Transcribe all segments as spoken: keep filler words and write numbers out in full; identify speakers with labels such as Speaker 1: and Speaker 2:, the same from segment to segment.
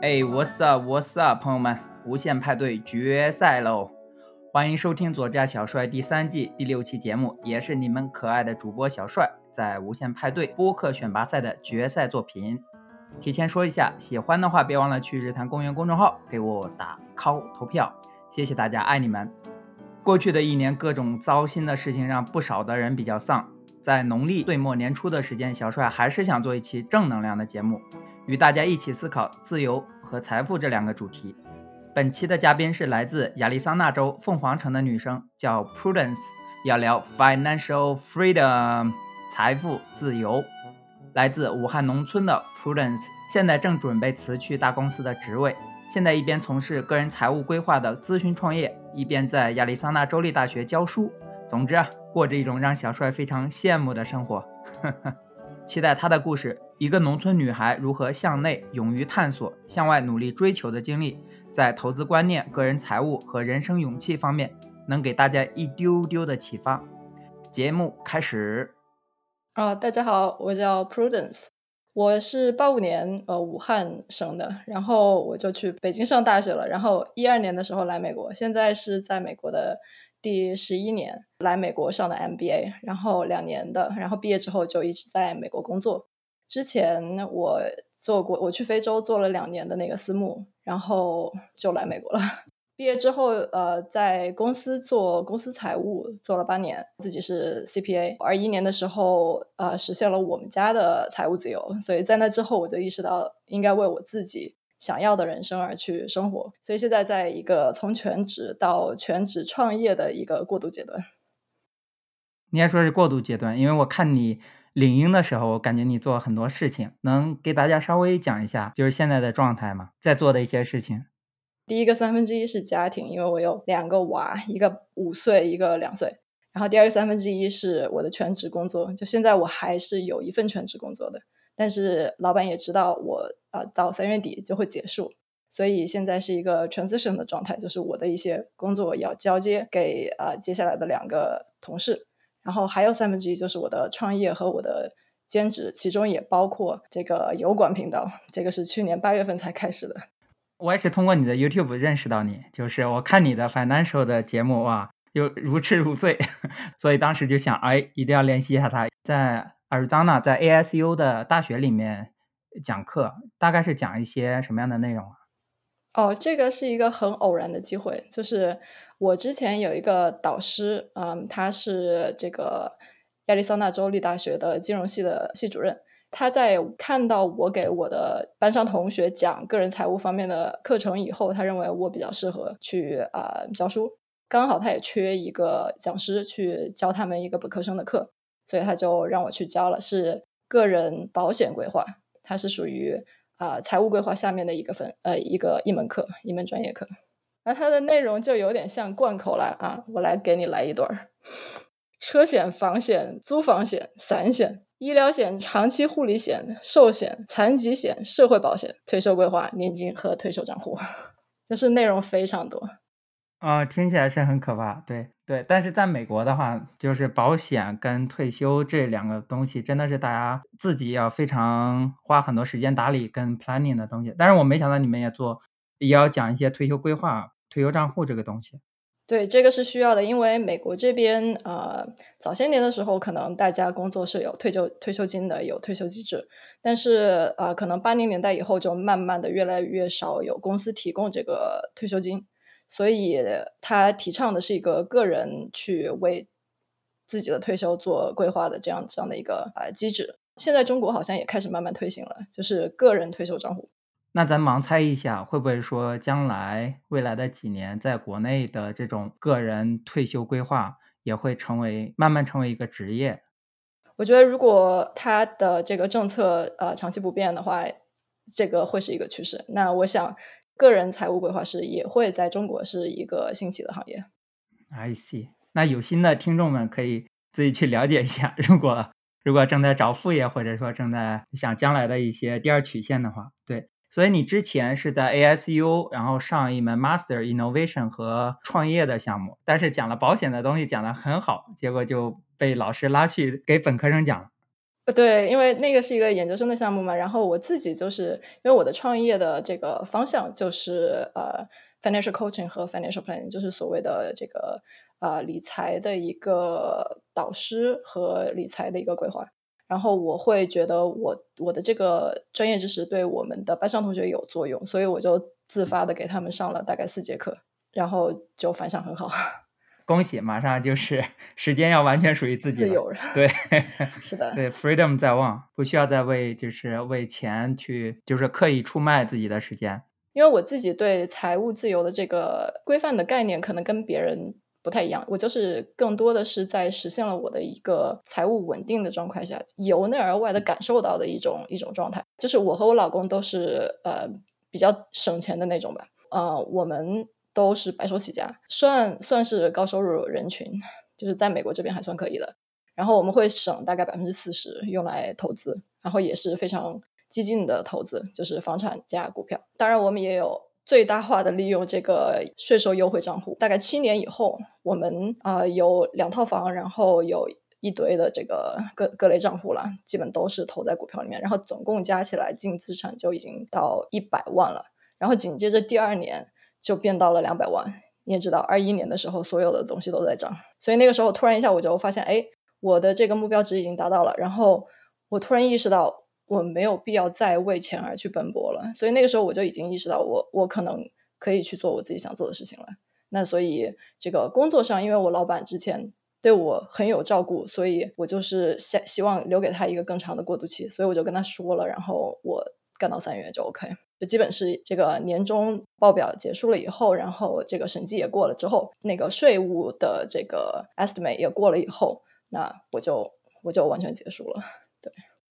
Speaker 1: 哎 ，What's up？What's up， 朋友们，无限派对决赛喽！欢迎收听左家小帅第三季第六期节目，也是你们可爱的主播小帅在无限派对播客选拔赛的决赛作品。提前说一下，喜欢的话别忘了去日坛公园公众号给我打 call 投票，谢谢大家，爱你们。过去的一年，各种糟心的事情让不少的人比较丧。在农历岁末年初的时间，小帅还是想做一期正能量的节目，与大家一起思考自由和财富这两个主题。本期的嘉宾是来自亚利桑那州凤凰城的女生，叫 Prudence， 要聊 Financial Freedom 财富自由。来自武汉农村的 Prudence 现在正准备辞去大公司的职位，现在一边从事个人财务规划的咨询创业，一边在亚利桑那州立大学教书。总之啊，过着一种让小帅非常羡慕的生活。期待他的故事，一个农村女孩如何向内勇于探索，向外努力追求的经历，在投资观念、个人财务和人生勇气方面能给大家一丢丢的启发。节目开始。
Speaker 2: 啊、大家好，我叫 Prudence， 我是八五年呃武汉生的，然后我就去北京上大学了，然后一二年的时候来美国，现在是在美国的第十一年，来美国上的 M B A， 然后两年的，然后毕业之后就一直在美国工作。之前我做过，我去非洲做了两年的那个私募，然后就来美国了。毕业之后，呃，在公司做公司财务做了八年，自己是 C P A。二一年的时候，呃，实现了我们家的财务自由，所以在那之后，我就意识到应该为我自己想要的人生而去生活。所以现在在一个从全职到全职创业的一个过渡阶段。
Speaker 1: 你也说是过渡阶段，因为我看你领英的时候，我感觉你做了很多事情，能给大家稍微讲一下，就是现在的状态吗？在做的一些事情。
Speaker 2: 第一个三分之一是家庭，因为我有两个娃，一个五岁，一个两岁。然后第二个三分之一是我的全职工作，就现在我还是有一份全职工作的，但是老板也知道我呃到三月底就会结束，所以现在是一个 transition 的状态，就是我的一些工作要交接给呃接下来的两个同事，然后还有三分之一就是我的创业和我的兼职，其中也包括这个油管频道，这个是去年八月份才开始的。
Speaker 1: 我也是通过你的 YouTube 认识到你，就是我看你的 Financial 的节目，哇，又如痴如醉，所以当时就想，哎，一定要联系一下他。在 Arizona， 在 A S U 的大学里面讲课，大概是讲一些什么样的内容啊？
Speaker 2: 哦，这个是一个很偶然的机会，就是我之前有一个导师，嗯，他是这个亚利桑那州立大学的金融系的系主任。他在看到我给我的班上同学讲个人财务方面的课程以后，他认为我比较适合去啊、呃教书，刚好他也缺一个讲师去教他们一个本科生的课，所以他就让我去教了，是个人保险规划，它是属于啊、呃财务规划下面的一个分呃一个一门课，一门专业课。那它的内容就有点像贯口了啊，我来给你来一段儿：车险、房险、租房险、散险、医疗险、长期护理险、寿险、残疾险、社会保险、退休规划、年金和退休账户，就是内容非常多。
Speaker 1: 啊、听起来是很可怕，对对。但是在美国的话，就是保险跟退休这两个东西，真的是大家自己要非常花很多时间打理跟 planning 的东西。但是我没想到你们也做，也要讲一些退休规划、退休账户这个东西。
Speaker 2: 对，这个是需要的，因为美国这边呃，早些年的时候，可能大家工作是有退休退休金的，有退休机制，但是呃，可能八零年代以后就慢慢的越来越少有公司提供这个退休金，所以他提倡的是一个个人去为自己的退休做规划的这样这样的一个呃机制。现在中国好像也开始慢慢推行了，就是个人退休账户。
Speaker 1: 那咱盲猜一下，会不会说将来未来的几年，在国内的这种个人退休规划也会成为慢慢成为一个职业？
Speaker 2: 我觉得如果它的这个政策呃长期不变的话，这个会是一个趋势。那我想，个人财务规划师也会在中国是一个兴起的行业。
Speaker 1: I see。那有心的听众们可以自己去了解一下，如果如果正在找副业，或者说正在想将来的一些第二曲线的话，对。所以你之前是在 A S U， 然后上一门 Master Innovation 和创业的项目，但是讲了保险的东西讲得很好，结果就被老师拉去给本科生讲了。
Speaker 2: 对，因为那个是一个研究生的项目嘛，然后我自己就是因为我的创业的这个方向就是呃 financial coaching 和 financial planning，就是所谓的这个呃理财的一个导师和理财的一个规划。然后我会觉得我我的这个专业知识对我们的班上同学有作用，所以我就自发的给他们上了大概四节课，然后就反响很好。
Speaker 1: 恭喜，马上就是时间要完全属于自己了。
Speaker 2: 自由了，
Speaker 1: 对，
Speaker 2: 是的，
Speaker 1: 对 ，freedom 在望，不需要再为就是为钱去就是刻意出卖自己的时间。
Speaker 2: 因为我自己对财务自由的这个规范的概念可能跟别人不太一样，我就是更多的是在实现了我的一个财务稳定的状态下，由内而外的感受到的一种一种状态。就是我和我老公都是呃比较省钱的那种吧，呃，我们都是白手起家，算算是高收入人群，就是在美国这边还算可以的。然后我们会省大概百分之四十用来投资，然后也是非常激进的投资，就是房产加股票。当然我们也有最大化的利用这个税收优惠账户。大概七年以后，我们啊、呃、有两套房，然后有一堆的这个各各类账户了，基本都是投在股票里面，然后总共加起来净资产就已经到一百万了。然后紧接着第二年就变到了两百万。你也知道二一年的时候所有的东西都在涨，所以那个时候突然一下我就发现，哎，我的这个目标值已经达到了，然后我突然意识到我没有必要再为钱而去奔波了，所以那个时候我就已经意识到我我可能可以去做我自己想做的事情了。那所以这个工作上，因为我老板之前对我很有照顾，所以我就是希希望留给他一个更长的过渡期，所以我就跟他说了，然后我干到三月就 OK， 就基本是这个年终报表结束了以后，然后这个审计也过了之后，那个税务的这个 estimate 也过了以后，那我就我就完全结束了。对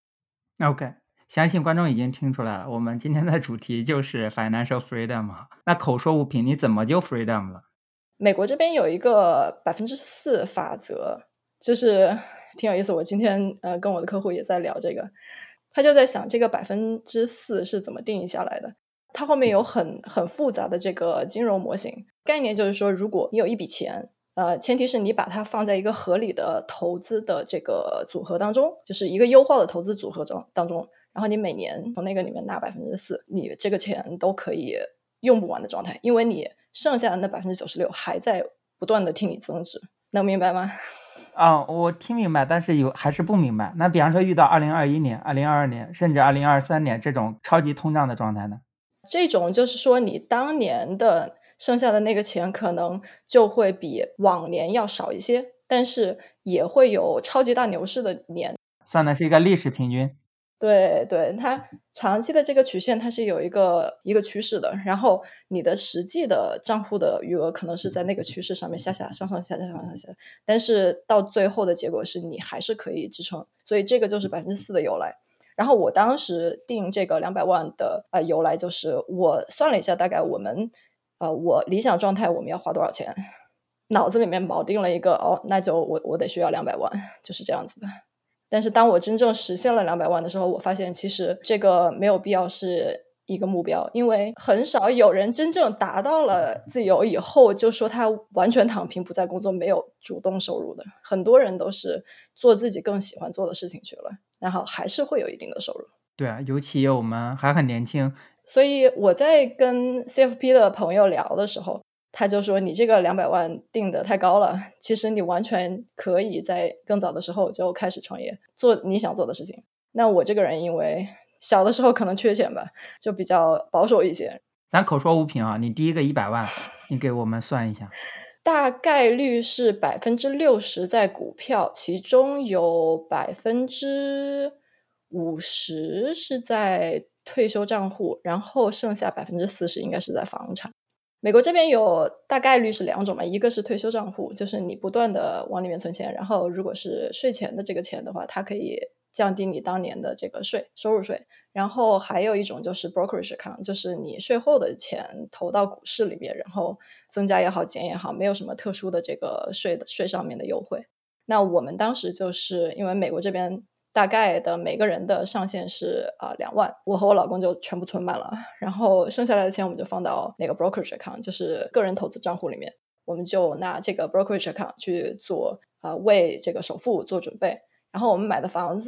Speaker 1: OK，相信观众已经听出来了，我们今天的主题就是 financial freedom。那口说无凭，你怎么就 freedom 了？
Speaker 2: 美国这边有一个百分之四法则，就是挺有意思。我今天呃跟我的客户也在聊这个，他就在想这个百分之四是怎么定义下来的。它后面有很很复杂的这个金融模型概念，就是说，如果你有一笔钱，呃，前提是你把它放在一个合理的投资的这个组合当中，就是一个优化的投资组合中当中，然后你每年从那个里面拿百分之四，你这个钱都可以用不完的状态，因为你剩下的那百分之九十六还在不断的替你增值，能明白吗？
Speaker 1: 啊、我听明白，但是有还是不明白。那比方说遇到二零二一年、二零二二年，甚至二零二三年这种超级通胀的状态呢？
Speaker 2: 这种就是说你当年的剩下的那个钱可能就会比往年要少一些，但是也会有超级大牛市的年。
Speaker 1: 算的是一个历史平均。
Speaker 2: 对对，它长期的这个曲线它是有一个一个趋势的，然后你的实际的账户的余额可能是在那个趋势上面下下上上下下上上下下，但是到最后的结果是你还是可以支撑，所以这个就是百分之四的由来。然后我当时定这个两百万的呃由来就是我算了一下，大概我们呃我理想状态我们要花多少钱，脑子里面锚定了一个哦，那就我我得需要两百万，就是这样子的。但是当我真正实现了两百万的时候，我发现其实这个没有必要是一个目标，因为很少有人真正达到了自由以后就说他完全躺平不再工作，没有主动收入的。很多人都是做自己更喜欢做的事情去了，然后还是会有一定的收入。
Speaker 1: 对啊，尤其我们还很年轻。
Speaker 2: 所以我在跟 C F P 的朋友聊的时候，他就说你这个两百万定的太高了，其实你完全可以在更早的时候就开始创业，做你想做的事情。那我这个人因为小的时候可能缺钱吧，就比较保守一些。
Speaker 1: 咱口说无凭啊，你第一个一百万，你给我们算一下。
Speaker 2: 大概率是百分之六十在股票，其中有百分之五十是在退休账户，然后剩下百分之四十应该是在房产。美国这边有大概率是两种嘛，一个是退休账户，就是你不断的往里面存钱，然后如果是税前的这个钱的话，它可以降低你当年的这个税收入税。然后还有一种就是 brokerage account， 就是你税后的钱投到股市里面，然后增加也好减也好，没有什么特殊的这个税的税上面的优惠。那我们当时就是因为美国这边大概的每个人的上限是啊两、呃、万，我和我老公就全部存满了，然后剩下来的钱我们就放到那个 brokerage account， 就是个人投资账户里面，我们就拿这个 brokerage account 去做呃为这个首付做准备。然后我们买的房子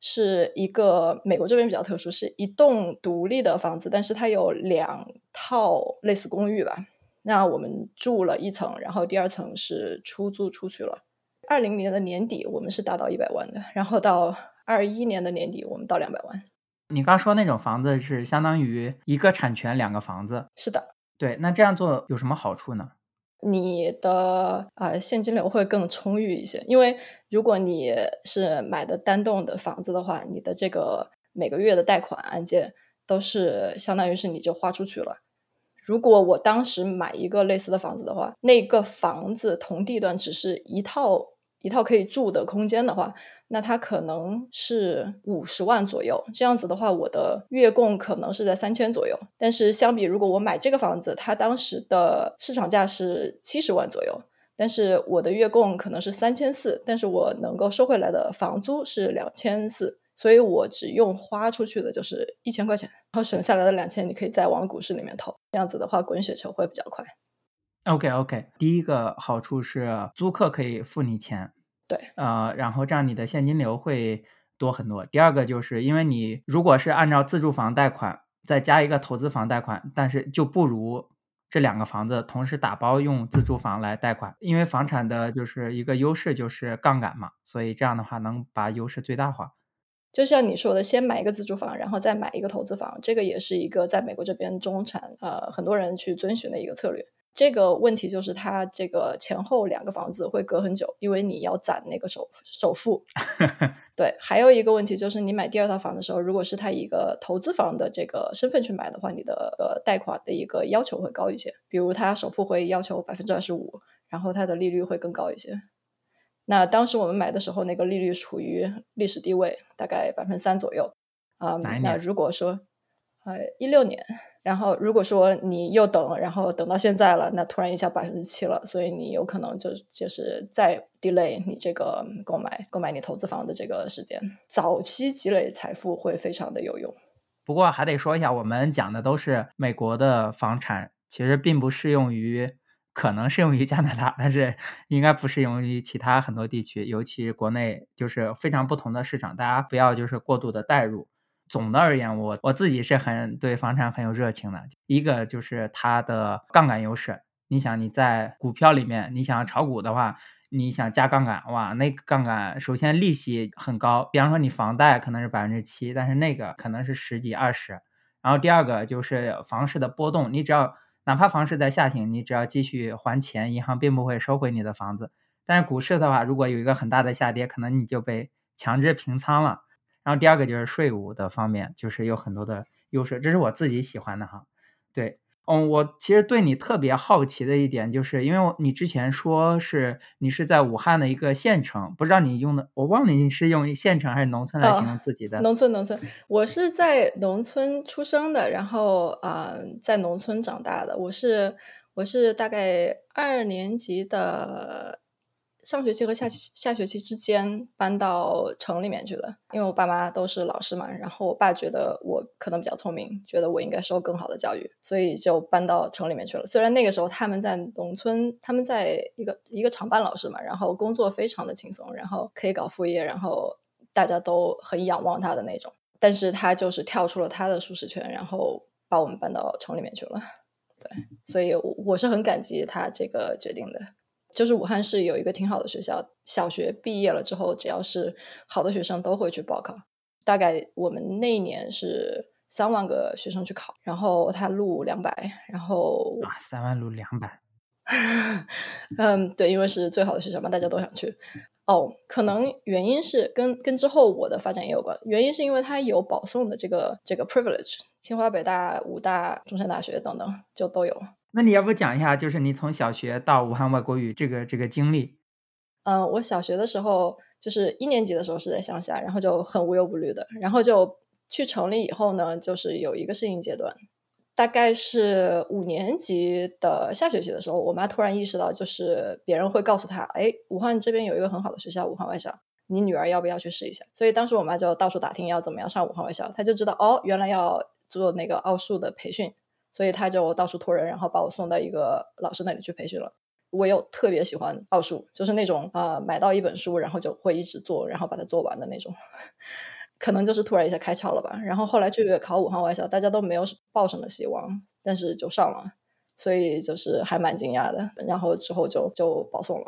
Speaker 2: 是一个美国这边比较特殊，是一栋独立的房子，但是它有两套类似公寓吧。那我们住了一层，然后第二层是出租出去了。二零年的年底我们是达到一百万的，然后到二一年的年底我们到两百万。
Speaker 1: 你刚说那种房子是相当于一个产权两个房子。
Speaker 2: 是的。
Speaker 1: 对，那这样做有什么好处呢？
Speaker 2: 你的呃现金流会更充裕一些，因为如果你是买的单栋的房子的话，你的这个每个月的贷款按揭都是相当于是你就花出去了。如果我当时买一个类似的房子的话，那个房子同地段只是一套一套可以住的空间的话，那它可能是五十万左右，这样子的话我的月供可能是在三千左右。但是相比如果我买这个房子，它当时的市场价是七十万左右，但是我的月供可能是三千四，但是我能够收回来的房租是两千四，所以我只用花出去的就是一千块钱，然后省下来的两千你可以再往股市里面投，这样子的话滚雪球会比较快。
Speaker 1: OK OK， 第一个好处是租客可以付你钱，
Speaker 2: 对，
Speaker 1: 呃，然后这样你的现金流会多很多。第二个就是因为你如果是按照自住房贷款再加一个投资房贷款，但是就不如这两个房子同时打包用自住房来贷款，因为房产的就是一个优势就是杠杆嘛，所以这样的话能把优势最大化。
Speaker 2: 就像你说的，先买一个自住房，然后再买一个投资房，这个也是一个在美国这边中产呃很多人去遵循的一个策略。这个问题就是它这个前后两个房子会隔很久，因为你要攒那个首首付。对，还有一个问题就是你买第二套房的时候，如果是他一个投资房的这个身份去买的话，你的呃贷款的一个要求会高一些，比如他首付会要求百分之二十五，然后它的利率会更高一些。那当时我们买的时候，那个利率处于历史低位，大概百分之三左右。嗯，那
Speaker 1: 哪一年？
Speaker 2: 如果说呃一六年，然后如果说你又等，然后等到现在了，那突然一下百分之七了，所以你有可能就就是再 delay 你这个购买购买你投资房的这个时间。早期积累财富会非常的有用。
Speaker 1: 不过还得说一下，我们讲的都是美国的房产，其实并不适用于，可能适用于加拿大，但是应该不适用于其他很多地区，尤其国内就是非常不同的市场，大家不要就是过度的代入。总的而言，我我自己是很对房产很有热情的。一个就是它的杠杆优势，你想你在股票里面，你想炒股的话，你想加杠杆，哇，那个杠杆首先利息很高，比方说你房贷可能是百分之七，但是那个可能是十几二十。然后第二个就是房市的波动，你只要哪怕房市在下行，你只要继续还钱，银行并不会收回你的房子。但是股市的话，如果有一个很大的下跌，可能你就被强制平仓了。然后第二个就是税务的方面，就是有很多的优势，这是我自己喜欢的哈。对，嗯，我其实对你特别好奇的一点，就是因为你之前说是你是在武汉的一个县城，不知道你用的，我忘了你是用县城还是农村来形容
Speaker 2: 哦，
Speaker 1: 自己的。
Speaker 2: 农村农村，我是在农村出生的，然后啊、呃在农村长大的。我是我是大概二年级的上学期和下期下学期之间搬到城里面去的，因为我爸妈都是老师嘛，然后我爸觉得我可能比较聪明，觉得我应该受更好的教育，所以就搬到城里面去了。虽然那个时候他们在农村，他们在一个一个厂办老师嘛，然后工作非常的轻松，然后可以搞副业，然后大家都很仰望他的那种，但是他就是跳出了他的舒适圈，然后把我们搬到城里面去了。对，所以我我是很感激他这个决定的。就是武汉市有一个挺好的学校，小学毕业了之后，只要是好的学生都会去报考。大概我们那一年是三万个学生去考，然后他录两百，然后
Speaker 1: 啊，三万录两百。
Speaker 2: 嗯，对，因为是最好的学校嘛，大家都想去。哦，可能原因是跟跟之后我的发展也有关。原因是因为它有保送的这个这个 privilege，清华、北大、武大、中山大学等等就都有。
Speaker 1: 那你要不讲一下，就是你从小学到武汉外国语这个这个经历？
Speaker 2: 嗯，我小学的时候就是一年级的时候是在乡下，然后就很无忧无虑的，然后就去城里以后呢，就是有一个适应阶段。大概是五年级的下学期的时候，我妈突然意识到，就是别人会告诉她，哎，武汉这边有一个很好的学校，武汉外校，你女儿要不要去试一下？所以当时我妈就到处打听要怎么样上武汉外校，她就知道哦，原来要做那个奥数的培训，所以她就到处托人，然后把我送到一个老师那里去培训了。我有特别喜欢奥数，就是那种啊、呃买到一本书，然后就会一直做，然后把它做完的那种。 可能就是突然一下开窍了吧。然后后来去考武汉外校，大家都没有抱什么希望，但是就上了，所以就是还蛮惊讶的。然后之后就就保送了。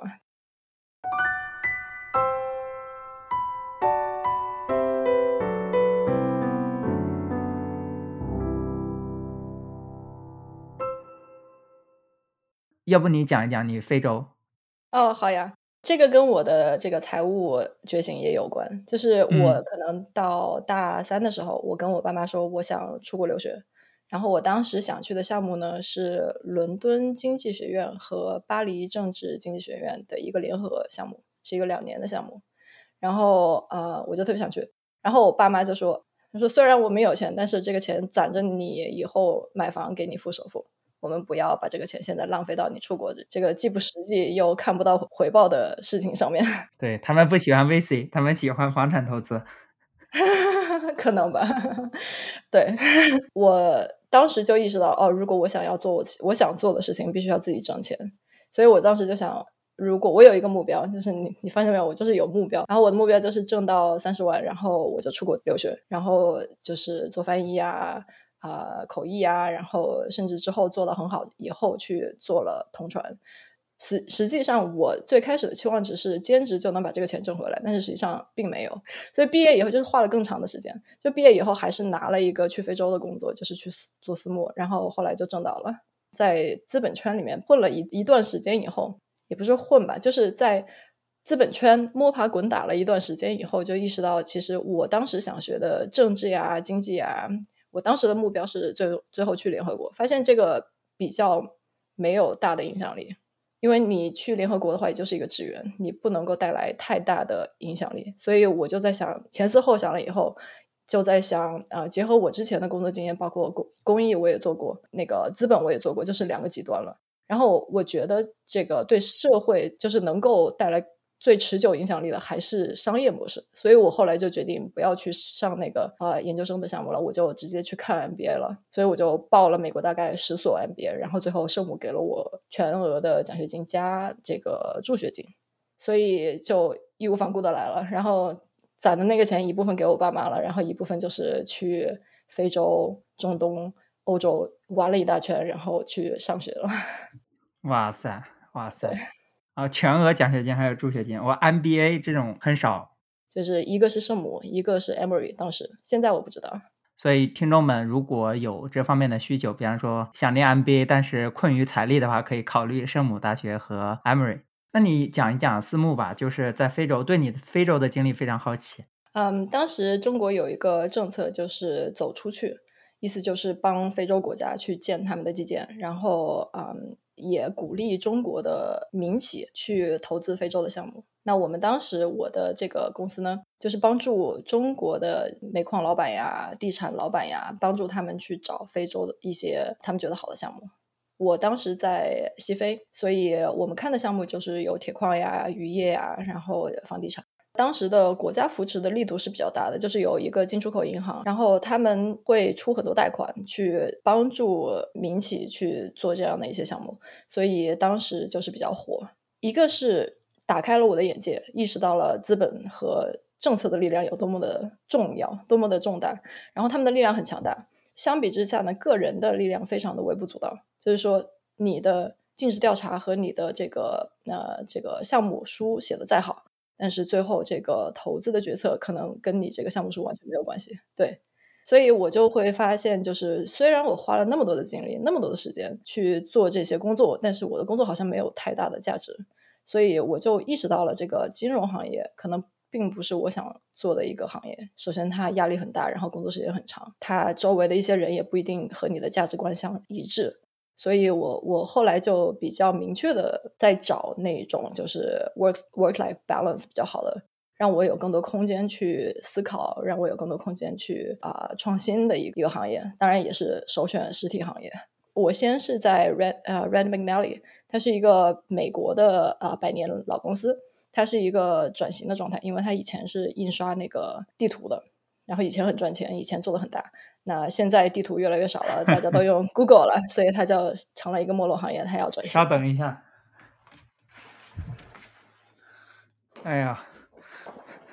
Speaker 1: 要不你讲一讲你非洲？
Speaker 2: 哦，好呀。这个跟我的这个财务觉醒也有关。就是我
Speaker 1: 嗯。
Speaker 2: 可能到大三的时候，我跟我爸妈说我想出国留学，然后我当时想去的项目呢，是伦敦经济学院和巴黎政治经济学院的一个联合项目，是一个两年的项目。然后，呃，我就特别想去，然后我爸妈就说他说：“虽然我们有钱，但是这个钱攒着你以后买房给你付首付，我们不要把这个钱现在浪费到你出国这个既不实际又看不到回报的事情上面。”
Speaker 1: 对，他们不喜欢 VC，他们喜欢房产投资。
Speaker 2: 可能吧。对，我当时就意识到，哦，如果我想要做我我想做的事情，必须要自己挣钱。所以我当时就想，如果我有一个目标，就是你你发现没有，我就是有目标。然后我的目标就是挣到三十万，然后我就出国留学，然后就是做翻译啊，呃，口译啊，然后甚至之后做得很好，以后去做了同传。实实际上我最开始的期望值是兼职就能把这个钱挣回来，但是实际上并没有。所以毕业以后就是花了更长的时间，就毕业以后还是拿了一个去非洲的工作，就是去私做私募，然后后来就挣到了。在资本圈里面混了一一段时间以后，也不是混吧，就是在资本圈摸爬滚打了一段时间以后，就意识到其实我当时想学的政治呀、经济呀，我当时的目标是最最后去联合国，发现这个比较没有大的影响力。因为你去联合国的话，也就是一个职员，你不能够带来太大的影响力。所以我就在想，前思后想了以后，就在想，呃，结合我之前的工作经验，包括公公益我也做过，那个资本我也做过，就是两个极端了。然后我觉得这个对社会就是能够带来最持久影响力的还是商业模式，所以我后来就决定不要去上那个呃研究生的项目了，我就直接去看 M B A 了。所以我就报了美国大概十所 M B A， 然后最后圣母给了我全额的奖学金加这个助学金，所以就义无反顾的来了。然后攒的那个钱一部分给我爸妈了，然后一部分就是去非洲、中东、欧洲玩了一大圈，然后去上学了。
Speaker 1: 哇塞，哇
Speaker 2: 对。
Speaker 1: 塞。啊，全额奖学金还有助学金，我 M B A 这种很少。
Speaker 2: 就是一个是圣母，一个是 Emory， 当时现在我不知道。
Speaker 1: 所以听众们如果有这方面的需求，比方说想念 M B A， 但是困于财力的话，可以考虑圣母大学和 Emory。那你讲一讲私募吧，就是在非洲，对你非洲的经历非常好奇。
Speaker 2: 嗯，当时中国有一个政策就是走出去，意思就是帮非洲国家去建他们的基建，然后嗯，也鼓励中国的民企去投资非洲的项目。那我们当时我的这个公司呢，就是帮助中国的煤矿老板呀、地产老板呀，帮助他们去找非洲的一些他们觉得好的项目。我当时在西非，所以我们看的项目就是有铁矿呀、渔业呀，然后房地产。当时的国家扶持的力度是比较大的，就是有一个进出口银行，然后他们会出很多贷款去帮助民企去做这样的一些项目，所以当时就是比较火。一个是打开了我的眼界，意识到了资本和政策的力量有多么的重要，多么的重大，然后他们的力量很强大。相比之下呢，个人的力量非常的微不足道，就是说你的尽职调查和你的这个呃这个项目书写的再好，但是最后这个投资的决策可能跟你这个项目书完全没有关系。对，所以我就会发现，就是虽然我花了那么多的精力，那么多的时间去做这些工作，但是我的工作好像没有太大的价值，所以我就意识到了这个金融行业可能并不是我想做的一个行业。首先它压力很大，然后工作时间很长，它周围的一些人也不一定和你的价值观相一致，所以我我后来就比较明确的在找那种就是 work work life balance 比较好的，让我有更多空间去思考，让我有更多空间去啊、呃、创新的一个一个行业，当然也是首选实体行业。我先是在 Red 呃 Red McNally， 它是一个美国的呃百年老公司，它是一个转型的状态，因为它以前是印刷那个地图的，然后以前很赚钱，以前做的很大。那现在地图越来越少了，大家都用 Google 了，所以它就成了一个没落行业，它要转型。
Speaker 1: 稍等一下。哎呀，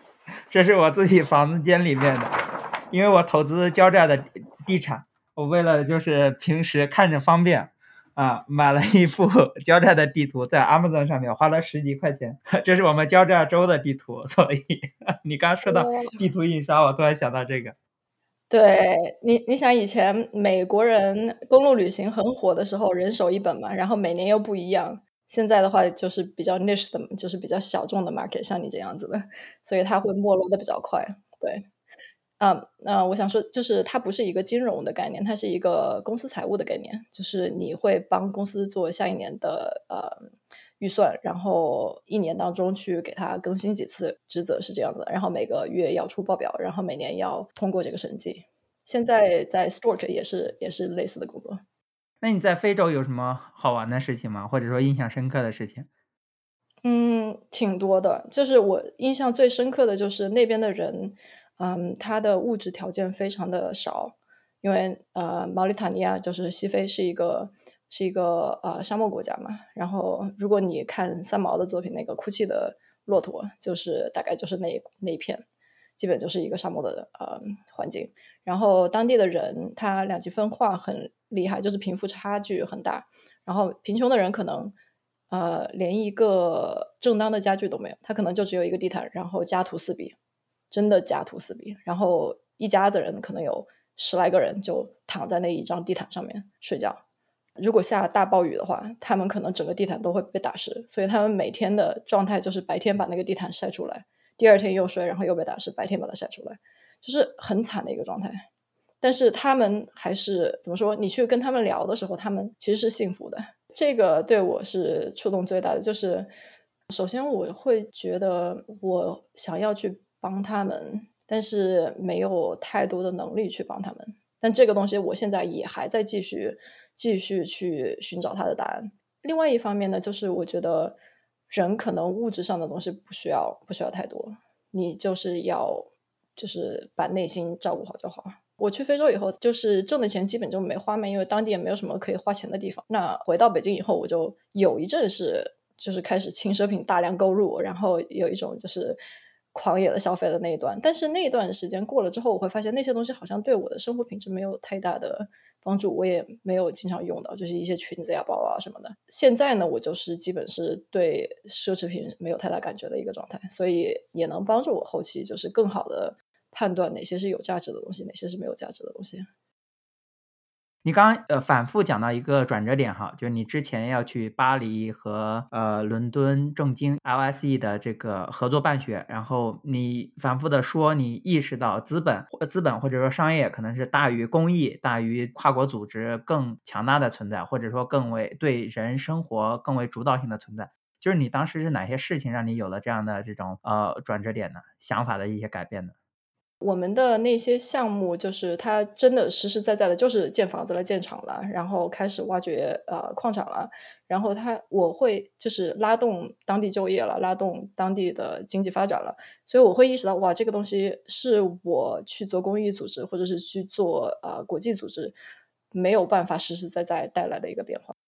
Speaker 1: 这是我自己房子间里面的，因为我投资交寨的地产，我为了就是平时看着方便啊，买了一幅交寨的地图，在 Amazon 上面花了十几块钱，这是我们交寨州的地图，所以你刚说到地图印刷，我突然想到这个。
Speaker 2: 对，你你想以前美国人公路旅行很火的时候，人手一本嘛，然后每年又不一样。现在的话就是比较 niche 的，就是比较小众的 market，像你这样子的，所以它会没落的比较快。对，嗯，那我想说，就是它不是一个金融的概念，它是一个公司财务的概念，就是你会帮公司做下一年的呃预算，然后一年当中去给它更新几次职责是这样子的，然后每个月要出报表，然后每年要通过这个审计。现在在 Stork 也是也是类似的工作。
Speaker 1: 那你在非洲有什么好玩的事情吗？或者说印象深刻的事情？
Speaker 2: 嗯，挺多的。就是我印象最深刻的就是那边的人，嗯，他的物质条件非常的少。因为，呃，毛里塔尼亚就是西非是一个是一个，呃，沙漠国家嘛，然后如果你看三毛的作品，那个哭泣的骆驼，就是大概就是那一那一片，基本就是一个沙漠的，呃，环境。然后当地的人他两极分化很厉害，就是贫富差距很大，然后贫穷的人可能呃，连一个正当的家具都没有，他可能就只有一个地毯，然后家徒四壁，真的家徒四壁。然后一家子人可能有十来个人就躺在那一张地毯上面睡觉。如果下大暴雨的话，他们可能整个地毯都会被打湿，所以他们每天的状态就是白天把那个地毯晒出来，第二天又睡，然后又被打湿，白天把它晒出来，就是很惨的一个状态。但是他们还是怎么说，你去跟他们聊的时候，他们其实是幸福的。这个对我是触动最大的，就是首先我会觉得我想要去帮他们，但是没有太多的能力去帮他们。但这个东西我现在也还在继续继续去寻找它的答案。另外一方面呢，就是我觉得人可能物质上的东西不需要不需要太多，你就是要就是把内心照顾好就好。我去非洲以后，就是挣的钱基本就没花嘛，因为当地也没有什么可以花钱的地方。那回到北京以后，我就有一阵是就是开始轻奢品大量购入，然后有一种就是狂野的消费的那一段。但是那一段时间过了之后，我会发现那些东西好像对我的生活品质没有太大的帮助，我也没有经常用到，就是一些裙子呀、包啊什么的。现在呢，我就是基本是对奢侈品没有太大感觉的一个状态，所以也能帮助我后期就是更好的判断哪些是有价值的东西，哪些是没有价值的东西。
Speaker 1: 你刚刚呃反复讲到一个转折点哈，就是你之前要去巴黎和呃伦敦政经 L S E 的这个合作办学，然后你反复的说你意识到资本资本或者说商业可能是大于公益、大于跨国组织更强大的存在，或者说更为对人生活更为主导性的存在。就是你当时是哪些事情让你有了这样的这种呃转折点呢？想法的一些改变呢？
Speaker 2: 我们的那些项目就是它真的实实在在的就是建房子了、建厂了，然后开始挖掘，呃，矿产了，然后它我会就是拉动当地就业了，拉动当地的经济发展了。所以我会意识到，哇，这个东西是我去做公益组织，或者是去做，呃，国际组织，没有办法实实在在带来的一个变化。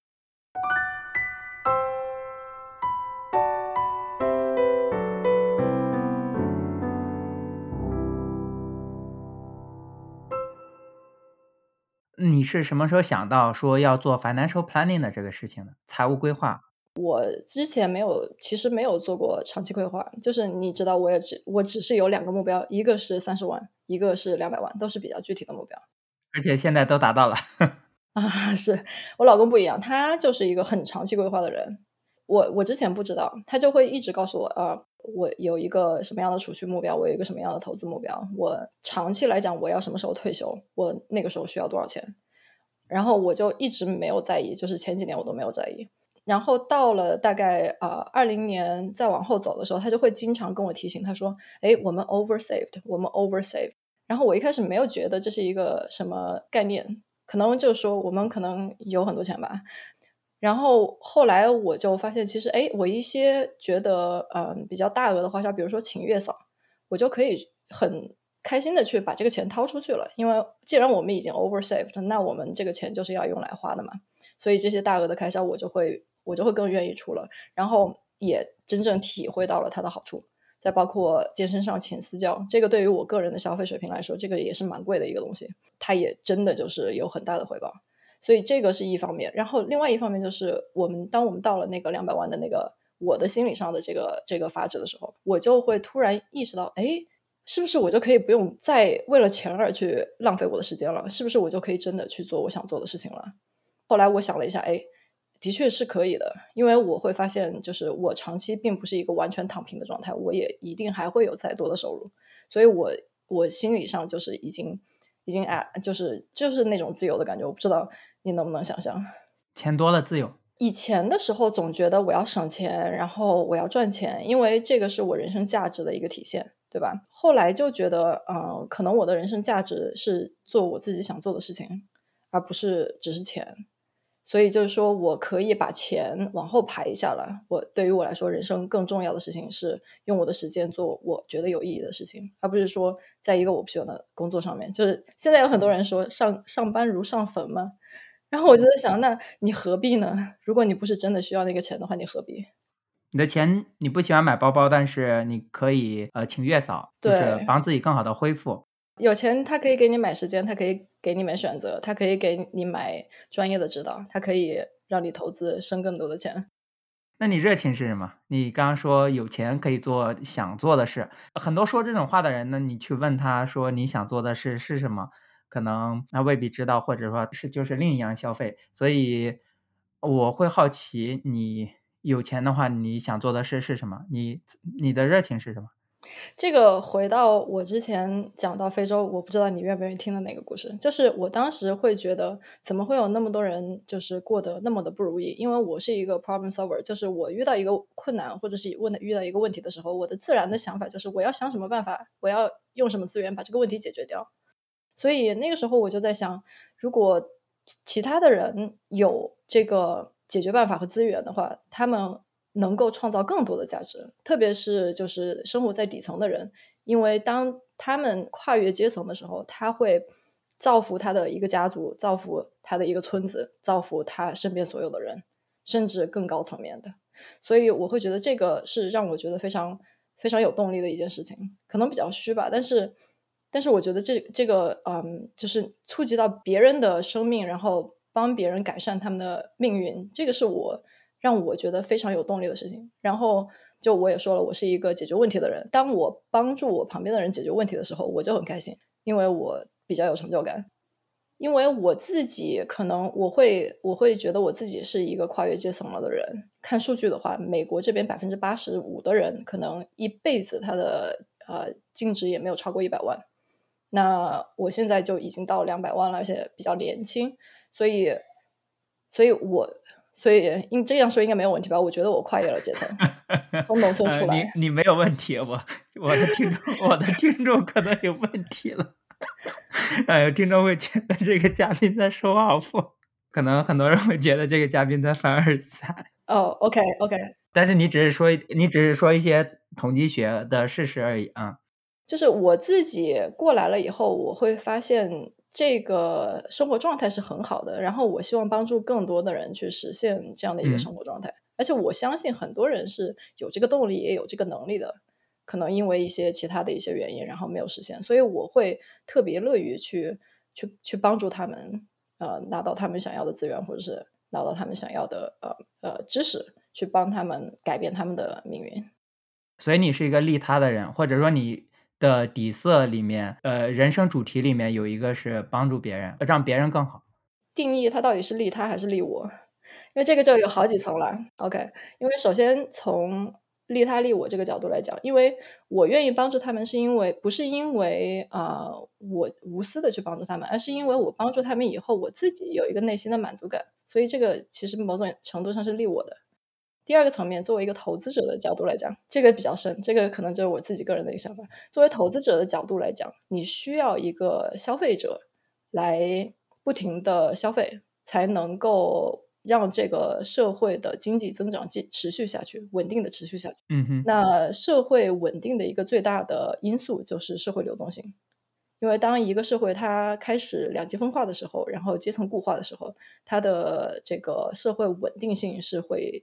Speaker 1: 你是什么时候想到说要做 financial planning 的这个事情呢？财务规划。
Speaker 2: 我之前没有其实没有做过长期规划，就是你知道我也只我只是有两个目标，一个是三十万，一个是两百万，都是比较具体的目标。
Speaker 1: 而且现在都达到了。
Speaker 2: 啊，是，我老公不一样，他就是一个很长期规划的人。我我之前不知道，他就会一直告诉我，啊，我有一个什么样的储蓄目标，我有一个什么样的投资目标，我长期来讲我要什么时候退休，我那个时候需要多少钱。然后我就一直没有在意，就是前几年我都没有在意。然后到了大概呃二零年再往后走的时候，他就会经常跟我提醒，他说：“诶，我们 oversaved，我们 oversaved。”然后我一开始没有觉得这是一个什么概念，可能就是说我们可能有很多钱吧。然后后来我就发现，其实诶，我一些觉得嗯、呃比较大额的花销，比如说请月嫂，我就可以很开心的去把这个钱掏出去了。因为既然我们已经 oversaved，那我们这个钱就是要用来花的嘛。所以这些大额的开销我就会我就会更愿意出了，然后也真正体会到了它的好处。 再包括健身上请私教，这个对于我个人的消费水平来说，这个也是蛮贵的一个东西，它也真的就是有很大的回报。所以这个是一方面，然后另外一方面就是我们当我们到了那个两百万的那个我的心理上的这个这个阀值的时候，我就会突然意识到，诶，是不是我就可以不用再为了钱而去浪费我的时间了？是不是我就可以真的去做我想做的事情了？后来我想了一下，诶，的确是可以的，因为我会发现就是我长期并不是一个完全躺平的状态，我也一定还会有再多的收入，所以我我心理上就是已经已经 at 就是就是那种自由的感觉，我不知道你能不能想象。
Speaker 1: 钱多了自由。
Speaker 2: 以前的时候总觉得我要省钱，然后我要赚钱，因为这个是我人生价值的一个体现，对吧？后来就觉得，呃，可能我的人生价值是做我自己想做的事情，而不是只是钱。所以就是说我可以把钱往后排一下了，我对于我来说，人生更重要的事情是用我的时间做我觉得有意义的事情，而不是说在一个我不喜欢的工作上面。就是现在有很多人说上上班如上坟嘛，然后我就在想，那你何必呢？如果你不是真的需要那个钱的话，你何必？
Speaker 1: 你的钱你不喜欢买包包，但是你可以呃请月嫂，就是
Speaker 2: 对，
Speaker 1: 帮自己更好的恢复。
Speaker 2: 有钱它可以给你买时间，它可以给你买选择，它可以给你买专业的指导，它可以让你投资生更多的钱。
Speaker 1: 那你热情是什么？你刚刚说有钱可以做想做的事，很多说这种话的人呢，你去问他说你想做的事是什么，可能他未必知道，或者说是就是另一样消费。所以我会好奇，你有钱的话，你想做的事是什么？你你的热情是什么？
Speaker 2: 这个回到我之前讲到非洲，我不知道你愿不愿意听的那个故事。就是我当时会觉得，怎么会有那么多人就是过得那么的不如意？因为我是一个 problem solver，就是我遇到一个困难或者是问遇到一个问题的时候，我的自然的想法就是我要想什么办法，我要用什么资源把这个问题解决掉。所以那个时候我就在想，如果其他的人有这个解决办法和资源的话，他们能够创造更多的价值，特别是就是生活在底层的人，因为当他们跨越阶层的时候，他会造福他的一个家族，造福他的一个村子，造福他身边所有的人，甚至更高层面的。所以我会觉得这个是让我觉得非常非常有动力的一件事情，可能比较虚吧，但是但是我觉得这这个嗯，就是触及到别人的生命，然后帮别人改善他们的命运，这个是我让我觉得非常有动力的事情。然后就我也说了，我是一个解决问题的人，当我帮助我旁边的人解决问题的时候，我就很开心，因为我比较有成就感。因为我自己可能我会我会觉得我自己是一个跨越阶层了的人。看数据的话，美国这边百分之八十五的人可能一辈子他的呃净值也没有超过一百万。那我现在就已经到两百万了，而且比较年轻，所以所以我所以应这样说应该没有问题吧？我觉得我跨越了阶层，从农村
Speaker 1: 呃，
Speaker 2: 出来。
Speaker 1: 你你没有问题，我我的听众我的听众可能有问题了。哎，听众会觉得这个嘉宾在说 off，可能很多人会觉得这个嘉宾在凡尔赛。
Speaker 2: 哦，OK OK，
Speaker 1: 但是你只是说你只是说一些统计学的事实而已啊。
Speaker 2: 就是我自己过来了以后，我会发现这个生活状态是很好的，然后我希望帮助更多的人去实现这样的一个生
Speaker 1: 嗯，
Speaker 2: 活状态。而且我相信很多人是有这个动力，也有这个能力的，可能因为一些其他的一些原因，然后没有实现。所以我会特别乐于去去去帮助他们，呃，拿到他们想要的资源，或者是拿到他们想要的呃呃知识，去帮他们改变他们的命运。
Speaker 1: 所以你是一个利他的人，或者说你的底色里面，呃，人生主题里面有一个是帮助别人，让别人更好。
Speaker 2: 定义它到底是利他还是利我？因为这个就有好几层了。OK，因为首先从利他利我这个角度来讲，因为我愿意帮助他们，是因为不是因为啊、呃我无私的去帮助他们，而是因为我帮助他们以后，我自己有一个内心的满足感，所以这个其实某种程度上是利我的。第二个层面，作为一个投资者的角度来讲，这个比较深，这个可能就是我自己个人的一个想法。作为投资者的角度来讲，你需要一个消费者来不停的消费，才能够让这个社会的经济增长继持续下去，稳定的持续下去。
Speaker 1: 嗯哼。
Speaker 2: 那社会稳定的一个最大的因素就是社会流动性。因为当一个社会它开始两极分化的时候，然后阶层固化的时候，它的这个社会稳定性是会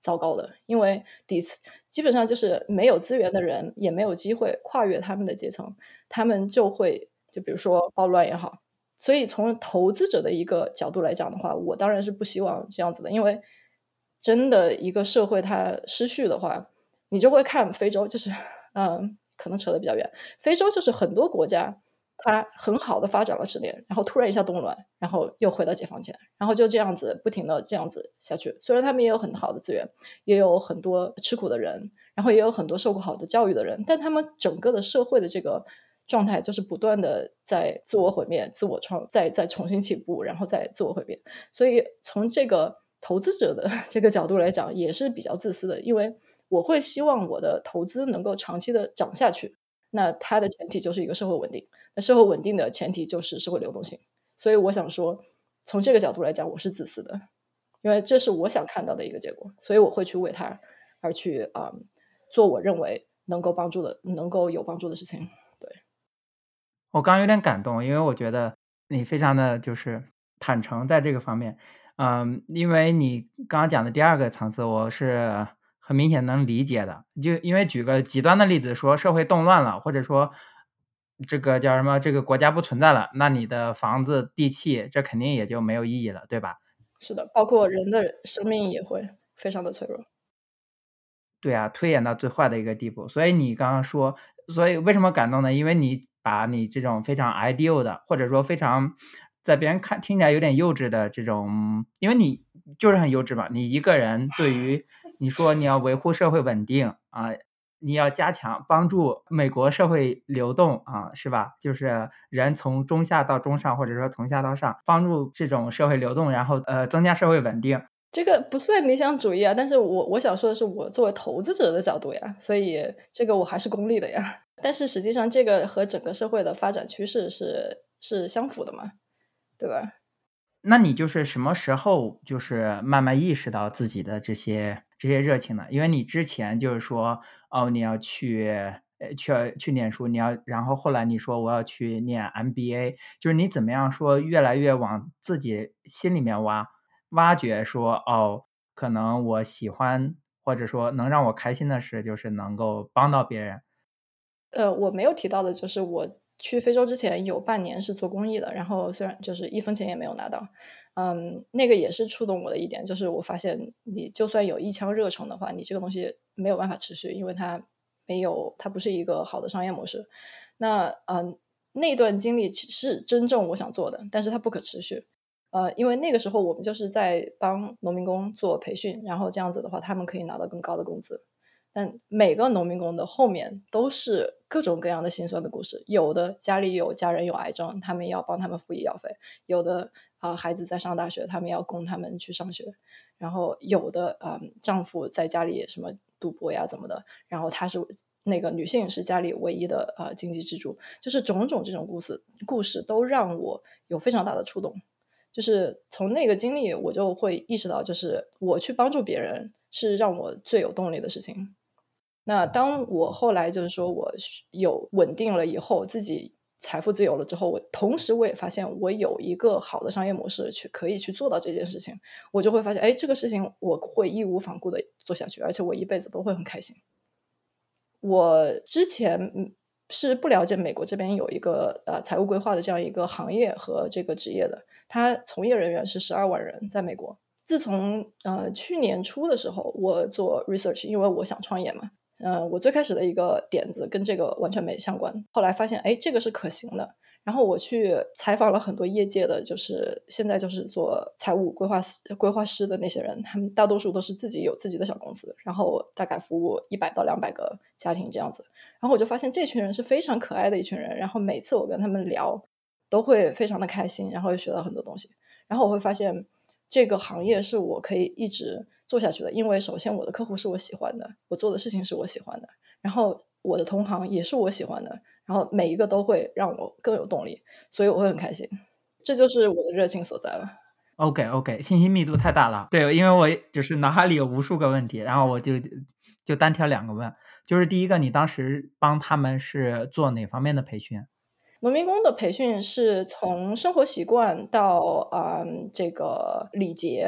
Speaker 2: 糟糕的，因为底层基本上就是没有资源的人也没有机会跨越他们的阶层，他们就会就比如说暴乱也好。所以从投资者的一个角度来讲的话，我当然是不希望这样子的，因为真的一个社会它失序的话，你就会看非洲，就是嗯，可能扯得比较远，非洲就是很多国家，它很好的发展了十年，然后突然一下动乱，然后又回到解放前，然后就这样子不停的这样子下去。虽然他们也有很好的资源，也有很多吃苦的人，然后也有很多受过好的教育的人，但他们整个的社会的这个状态就是不断的在自我毁灭、自我创再再重新起步，然后再自我毁灭。所以从这个投资者的这个角度来讲，也是比较自私的，因为我会希望我的投资能够长期的涨下去，那它的前提就是一个社会稳定，那社会稳定的前提就是社会流动性。所以我想说，从这个角度来讲，我是自私的，因为这是我想看到的一个结果，所以我会去为他而去啊、嗯做我认为能够帮助的、能够有帮助的事情。对，
Speaker 1: 我刚刚有点感动，因为我觉得你非常的就是坦诚在这个方面。嗯，因为你刚刚讲的第二个层次，我是很明显能理解的。就因为举个极端的例子说，社会动乱了，或者说这个叫什么，这个国家不存在了，那你的房子、地契，这肯定也就没有意义了，对吧？
Speaker 2: 是的，包括人的生命也会非常的脆弱。
Speaker 1: 对啊，推演到最坏的一个地步。所以你刚刚说，所以为什么感动呢？因为你把你这种非常 ideal 的，或者说非常在别人看听起来有点幼稚的这种，因为你就是很幼稚嘛。你一个人对于你说你要维护社会稳定啊，你要加强帮助美国社会流动啊，是吧？就是人从中下到中上，或者说从下到上，帮助这种社会流动，然后呃增加社会稳定。
Speaker 2: 这个不算理想主义啊，但是我我想说的是我作为投资者的角度呀，所以这个我还是功利的呀。但是实际上这个和整个社会的发展趋势是是相符的嘛，对吧？
Speaker 1: 那你就是什么时候就是慢慢意识到自己的这些这些热情呢？因为你之前就是说，哦，你要去呃去去念书，你要然后后来你说我要去念 M B A，就是你怎么样说越来越往自己心里面挖，挖掘说，哦，可能我喜欢或者说能让我开心的事，就是能够帮到别人。
Speaker 2: 呃，我没有提到的就是我去非洲之前有半年是做公益的，然后虽然就是一分钱也没有拿到，嗯，那个也是触动我的一点，就是我发现你就算有一腔热诚的话，你这个东西没有办法持续，因为它没有它不是一个好的商业模式。那嗯，那段经历其是真正我想做的，但是它不可持续。呃，因为那个时候我们就是在帮农民工做培训，然后这样子的话，他们可以拿到更高的工资。但每个农民工的后面都是各种各样的心酸的故事，有的家里有家人有癌症，他们要帮他们付医药费；有的啊、呃孩子在上大学，他们要供他们去上学；然后有的啊、呃丈夫在家里什么赌博呀怎么的，然后她是那个女性是家里唯一的呃经济支柱，就是种种这种故事故事都让我有非常大的触动。就是从那个经历，我就会意识到，就是我去帮助别人是让我最有动力的事情。那当我后来就是说我是有稳定了以后，自己财富自由了之后，我同时我也发现我有一个好的商业模式去可以去做到这件事情，我就会发现，哎，这个事情我会义无反顾的做下去，而且我一辈子都会很开心。我之前嗯是不了解美国这边有一个呃财务规划的这样一个行业和这个职业的，他从业人员是十二万人，在美国。自从呃去年初的时候，我做 research，因为我想创业嘛，呃，我最开始的一个点子跟这个完全没相关，后来发现，哎，这个是可行的。然后我去采访了很多业界的，就是现在就是做财务规划师规划师的那些人，他们大多数都是自己有自己的小公司，然后大概服务一百到两百个家庭这样子。然后我就发现这群人是非常可爱的一群人，然后每次我跟他们聊，都会非常的开心，然后又学到很多东西。然后我会发现这个行业是我可以一直做下去的，因为首先我的客户是我喜欢的，我做的事情是我喜欢的，然后我的同行也是我喜欢的，然后每一个都会让我更有动力，所以我会很开心。这就是我的热情所在了。
Speaker 1: OK OK，信息密度太大了。对，因为我就是脑海里有无数个问题，然后我就就单挑两个问。就是第一个，你当时帮他们是做哪方面的培训？
Speaker 2: 农民工的培训是从生活习惯到嗯这个礼节，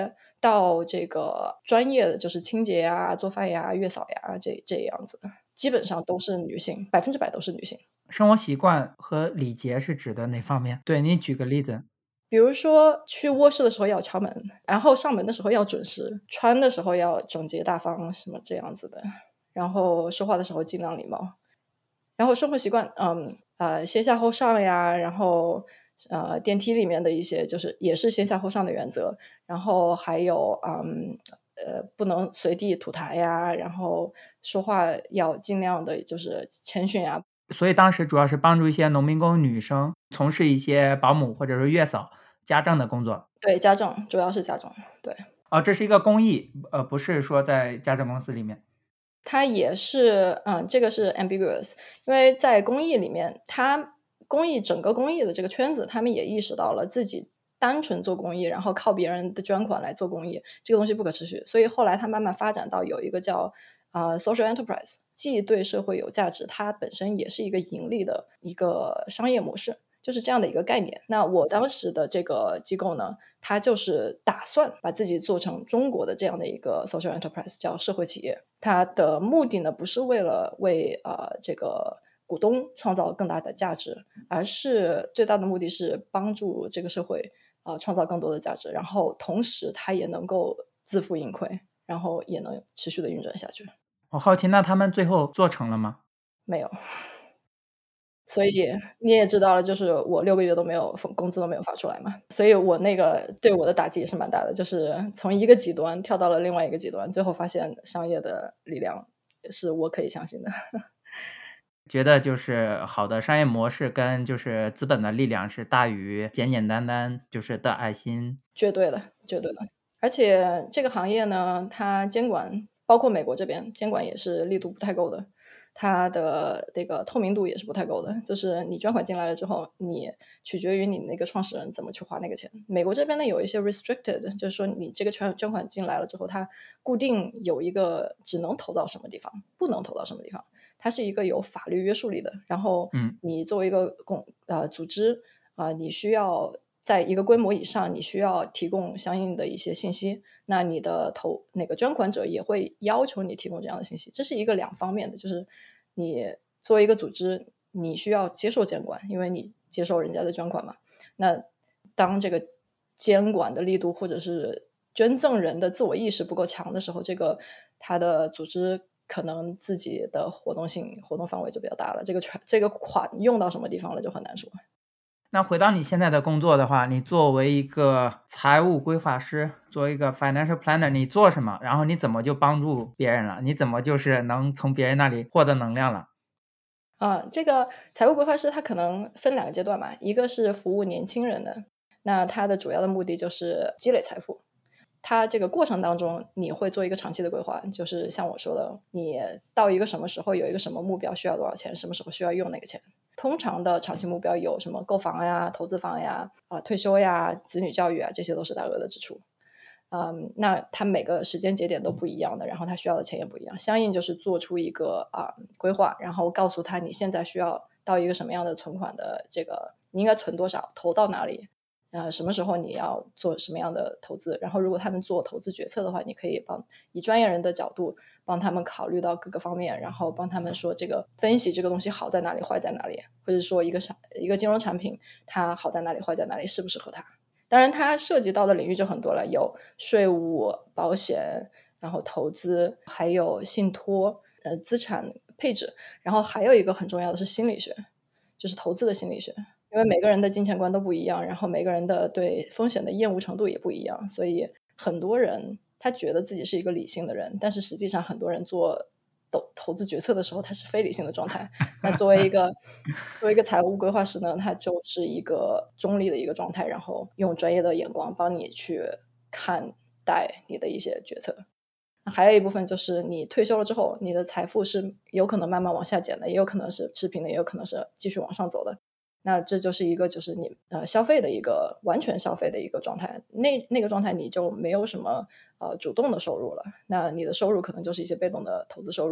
Speaker 2: 到这个专业的，就是清洁呀、做饭呀、月嫂呀，这这样子的，基本上都是女性，百分之百都是女性。
Speaker 1: 生活习惯和礼节是指的哪方面？对，你举个例子。
Speaker 2: 比如说去卧室的时候要敲门，然后上门的时候要准时，穿的时候要整洁大方，什么这样子的。然后说话的时候尽量礼貌。然后生活习惯，嗯，呃，先下后上呀，然后呃，电梯里面的一些就是也是先下后上的原则。然后还有，嗯，呃，不能随地吐痰呀，然后说话要尽量的就是谦逊呀。
Speaker 1: 所以当时主要是帮助一些农民工女生从事一些保姆或者是月嫂、家政的工作。
Speaker 2: 对，家政，主要是家政，对。
Speaker 1: 哦，这是一个公益，呃，不是说在家政公司里面。
Speaker 2: 它也是嗯，这个是 ambiguous，因为在公益里面，它公益整个公益的这个圈子，他们也意识到了自己单纯做公益，然后靠别人的捐款来做公益，这个东西不可持续。所以后来它慢慢发展到有一个叫呃 social enterprise，既对社会有价值，它本身也是一个盈利的一个商业模式。就是这样的一个概念。那我当时的这个机构呢，它就是打算把自己做成中国的这样的一个 social enterprise，叫社会企业。它的目的呢，不是为了为呃这个股东创造更大的价值，而是最大的目的是帮助这个社会呃创造更多的价值，然后同时它也能够自负盈亏，然后也能持续的运转下去。
Speaker 1: 我好奇，那他们最后做成了吗？
Speaker 2: 没有。所以你也知道了，就是我六个月都没有工资都没有发出来嘛，所以我那个对我的打击也是蛮大的，就是从一个极端跳到了另外一个极端，最后发现商业的力量是我可以相信的。
Speaker 1: 觉得就是好的商业模式跟就是资本的力量是大于简简单单就是的爱心。
Speaker 2: 绝对的，绝对的。而且这个行业呢，它监管包括美国这边监管也是力度不太够的，它的这个透明度也是不太够的。就是你捐款进来了之后，你取决于你那个创始人怎么去花那个钱。美国这边呢有一些 restricted，就是说你这个捐捐款进来了之后，它固定有一个只能投到什么地方，不能投到什么地方。它是一个有法律约束力的。然后
Speaker 1: 嗯，
Speaker 2: 你作为一个公呃组织啊、你需要在一个规模以上，你需要提供相应的一些信息。那你的投那个捐款者也会要求你提供这样的信息，这是一个两方面的，就是你作为一个组织，你需要接受监管，因为你接受人家的捐款嘛。那当这个监管的力度或者是捐赠人的自我意识不够强的时候，这个他的组织可能自己的活动性、活动范围就比较大了。这个权这个款用到什么地方了就很难说。
Speaker 1: 那回到你现在的工作的话，你作为一个财务规划师，作为一个 financial planner，你做什么？然后你怎么就帮助别人了？你怎么就是能从别人那里获得能量了？
Speaker 2: 啊，这个财务规划师他可能分两个阶段嘛，一个是服务年轻人的，那他的主要的目的就是积累财富。他这个过程当中，你会做一个长期的规划，就是像我说的，你到一个什么时候有一个什么目标，需要多少钱，什么时候需要用那个钱。通常的长期目标有什么购房呀、投资房呀、啊退休呀、子女教育啊，这些都是大额的支出。嗯，那它每个时间节点都不一样的，然后他需要的钱也不一样，相应就是做出一个啊、规划，然后告诉他你现在需要到一个什么样的存款的这个，你应该存多少，投到哪里，呃，什么时候你要做什么样的投资，然后如果他们做投资决策的话，你可以帮以专业人的角度帮他们考虑到各个方面，然后帮他们说这个分析这个东西好在哪里，坏在哪里，或者说一个产一个金融产品它好在哪里，坏在哪里，适不适合它。当然，它涉及到的领域就很多了，有税务、保险，然后投资，还有信托，呃，资产配置，然后还有一个很重要的是心理学，就是投资的心理学。因为每个人的金钱观都不一样，然后每个人的对风险的厌恶程度也不一样，所以很多人他觉得自己是一个理性的人，但是实际上很多人做投投资决策的时候，他是非理性的状态。那作为一个作为一个财务规划师呢，他就是一个中立的一个状态，然后用专业的眼光帮你去看待你的一些决策。还有一部分就是你退休了之后，你的财富是有可能慢慢往下减的，也有可能是持平的，也有可能是继续往上走的。那这就是一个就是你呃消费的一个完全消费的一个状态，那那个状态你就没有什么呃主动的收入了，那你的收入可能就是一些被动的投资收入。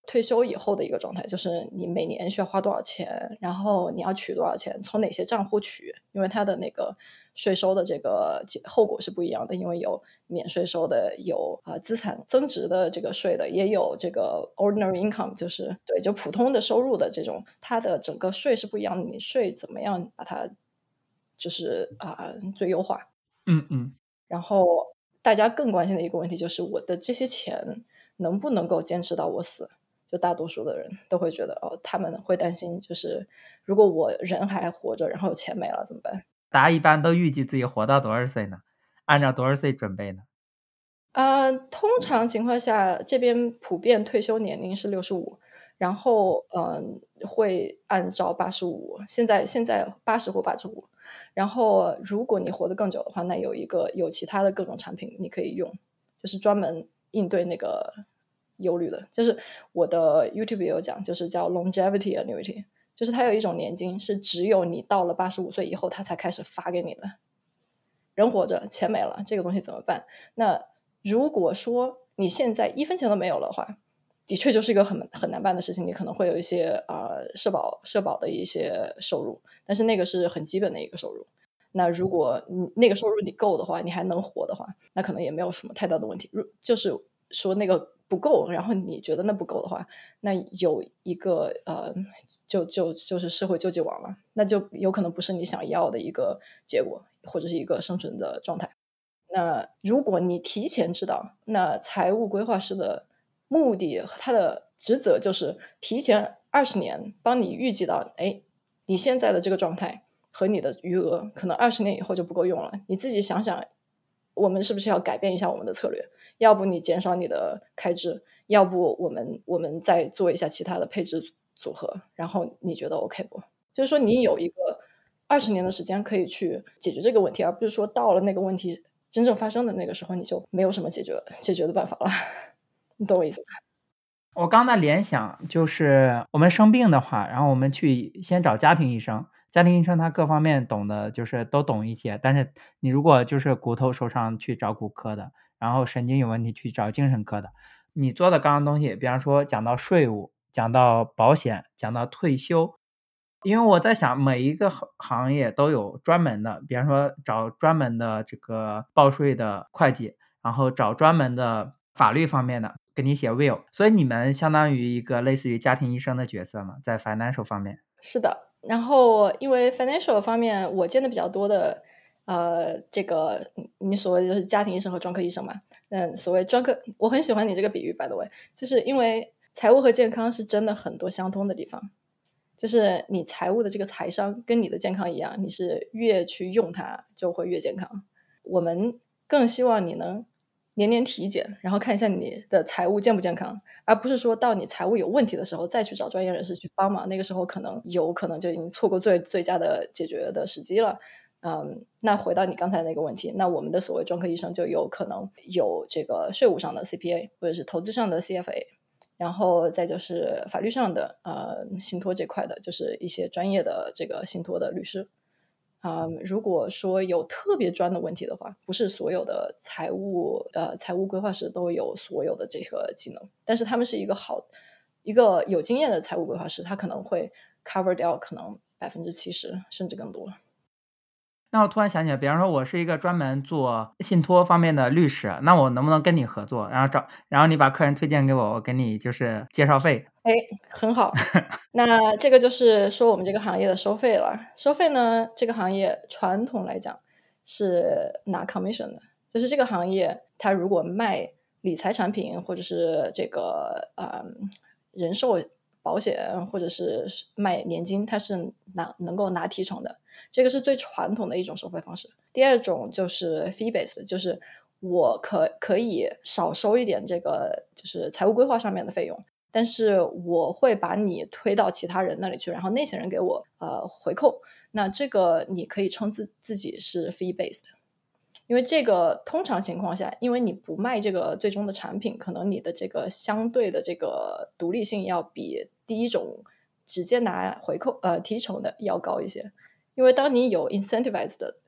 Speaker 2: 退休以后的一个状态，就是你每年需要花多少钱，然后你要取多少钱，从哪些账户取，因为它的那个税收的这个结后果是不一样的，因为有免税收的，有啊、呃资产增值的这个税的，也有这个 ordinary income，就是对就普通的收入的这种，它的整个税是不一样的，你税怎么样把它就是啊、最优化。
Speaker 1: 嗯嗯。
Speaker 2: 然后大家更关心的一个问题就是我的这些钱能不能够坚持到我死？就大多数的人都会觉得，哦，他们会担心，就是如果我人还活着，然后钱没了怎么办？
Speaker 1: 大家一般都预计自己活到多少岁呢？按照多少岁准备呢？
Speaker 2: 呃，通常情况下，这边普遍退休年龄是六十五，然后，嗯，会按照八十五，现在现在八十或八十五。然后如果你活得更久的话，那有一个有其他的各种产品你可以用，就是专门应对那个忧虑的。就是我的 YouTube 也有讲，就是叫 longevity annuity，就是它有一种年金是只有你到了八十五岁以后，它才开始发给你的。人活着，钱没了，这个东西怎么办？那如果说你现在一分钱都没有了的话，的确就是一个很很难办的事情。你可能会有一些呃社保社保的一些收入，但是那个是很基本的一个收入。那如果你那个收入你够的话，你还能活的话，那可能也没有什么太大的问题。如就是说那个不够，然后你觉得那不够的话，那有一个呃，就就就是社会救济网了，那就有可能不是你想要的一个结果，或者是一个生存的状态。那如果你提前知道，那财务规划师的目的和他的职责就是提前二十年帮你预计到，哎，你现在的这个状态和你的余额可能二十年以后就不够用了，你自己想想，我们是不是要改变一下我们的策略？要不你减少你的开支，要不我们我们再做一下其他的配置组合，然后你觉得 OK 不？就是说你有一个二十年的时间可以去解决这个问题，而不是说到了那个问题真正发生的那个时候，你就没有什么解决解决的办法了。你懂我意思吧？
Speaker 1: 我刚才联想就是我们生病的话，然后我们去先找家庭医生，家庭医生他各方面懂的就是都懂一些，但是你如果就是骨头受伤去找骨科的，然后神经有问题去找精神科的，你做的刚刚东西，比方说讲到税务，讲到保险，讲到退休，因为我在想每一个行行业都有专门的，比方说找专门的这个报税的会计，然后找专门的法律方面的给你写 will，所以你们相当于一个类似于家庭医生的角色嘛，在 financial 方面。
Speaker 2: 是的，然后因为 financial 方面我见的比较多的，呃，这个嗯你所谓的就是家庭医生和专科医生嘛。嗯，所谓专科，我很喜欢你这个比喻，by the way，就是因为财务和健康是真的很多相通的地方。就是你财务的这个财商跟你的健康一样，你是越去用它就会越健康。我们更希望你能年年体检，然后看一下你的财务健不健康，而不是说到你财务有问题的时候再去找专业人士去帮忙，那个时候可能有可能就已经错过最最佳的解决的时机了。嗯，那回到你刚才那个问题，那我们的所谓专科医生就有可能有这个税务上的 C P A， 或者是投资上的 C F A，然后再就是法律上的呃信托这块的，就是一些专业的这个信托的律师。啊、如果说有特别专的问题的话，不是所有的财务呃财务规划师都有所有的这个技能，但是他们是一个好一个有经验的财务规划师，他可能会 cover 掉可能百分之七十甚至更多。
Speaker 1: 那我突然想起来，比方说我是一个专门做信托方面的律师，那我能不能跟你合作，然后找，然后你把客人推荐给我，我给你就是介绍费？
Speaker 2: 哎，很好。那这个就是说我们这个行业的收费了。收费呢，这个行业传统来讲是拿 commission 的，就是这个行业它如果卖理财产品或者是这个呃人寿保险或者是卖年金，它是拿能够拿提成的，这个是最传统的一种收费方式。第二种就是 fee based，就是我可可以少收一点这个就是财务规划上面的费用。但是我会把你推到其他人那里去，然后那些人给我呃回扣。那这个你可以称自自己是 fee based，因为这个通常情况下，因为你不卖这个最终的产品，可能你的这个相对的这个独立性要比第一种直接拿回扣呃提成的要高一些。因为当你有 incentivized 的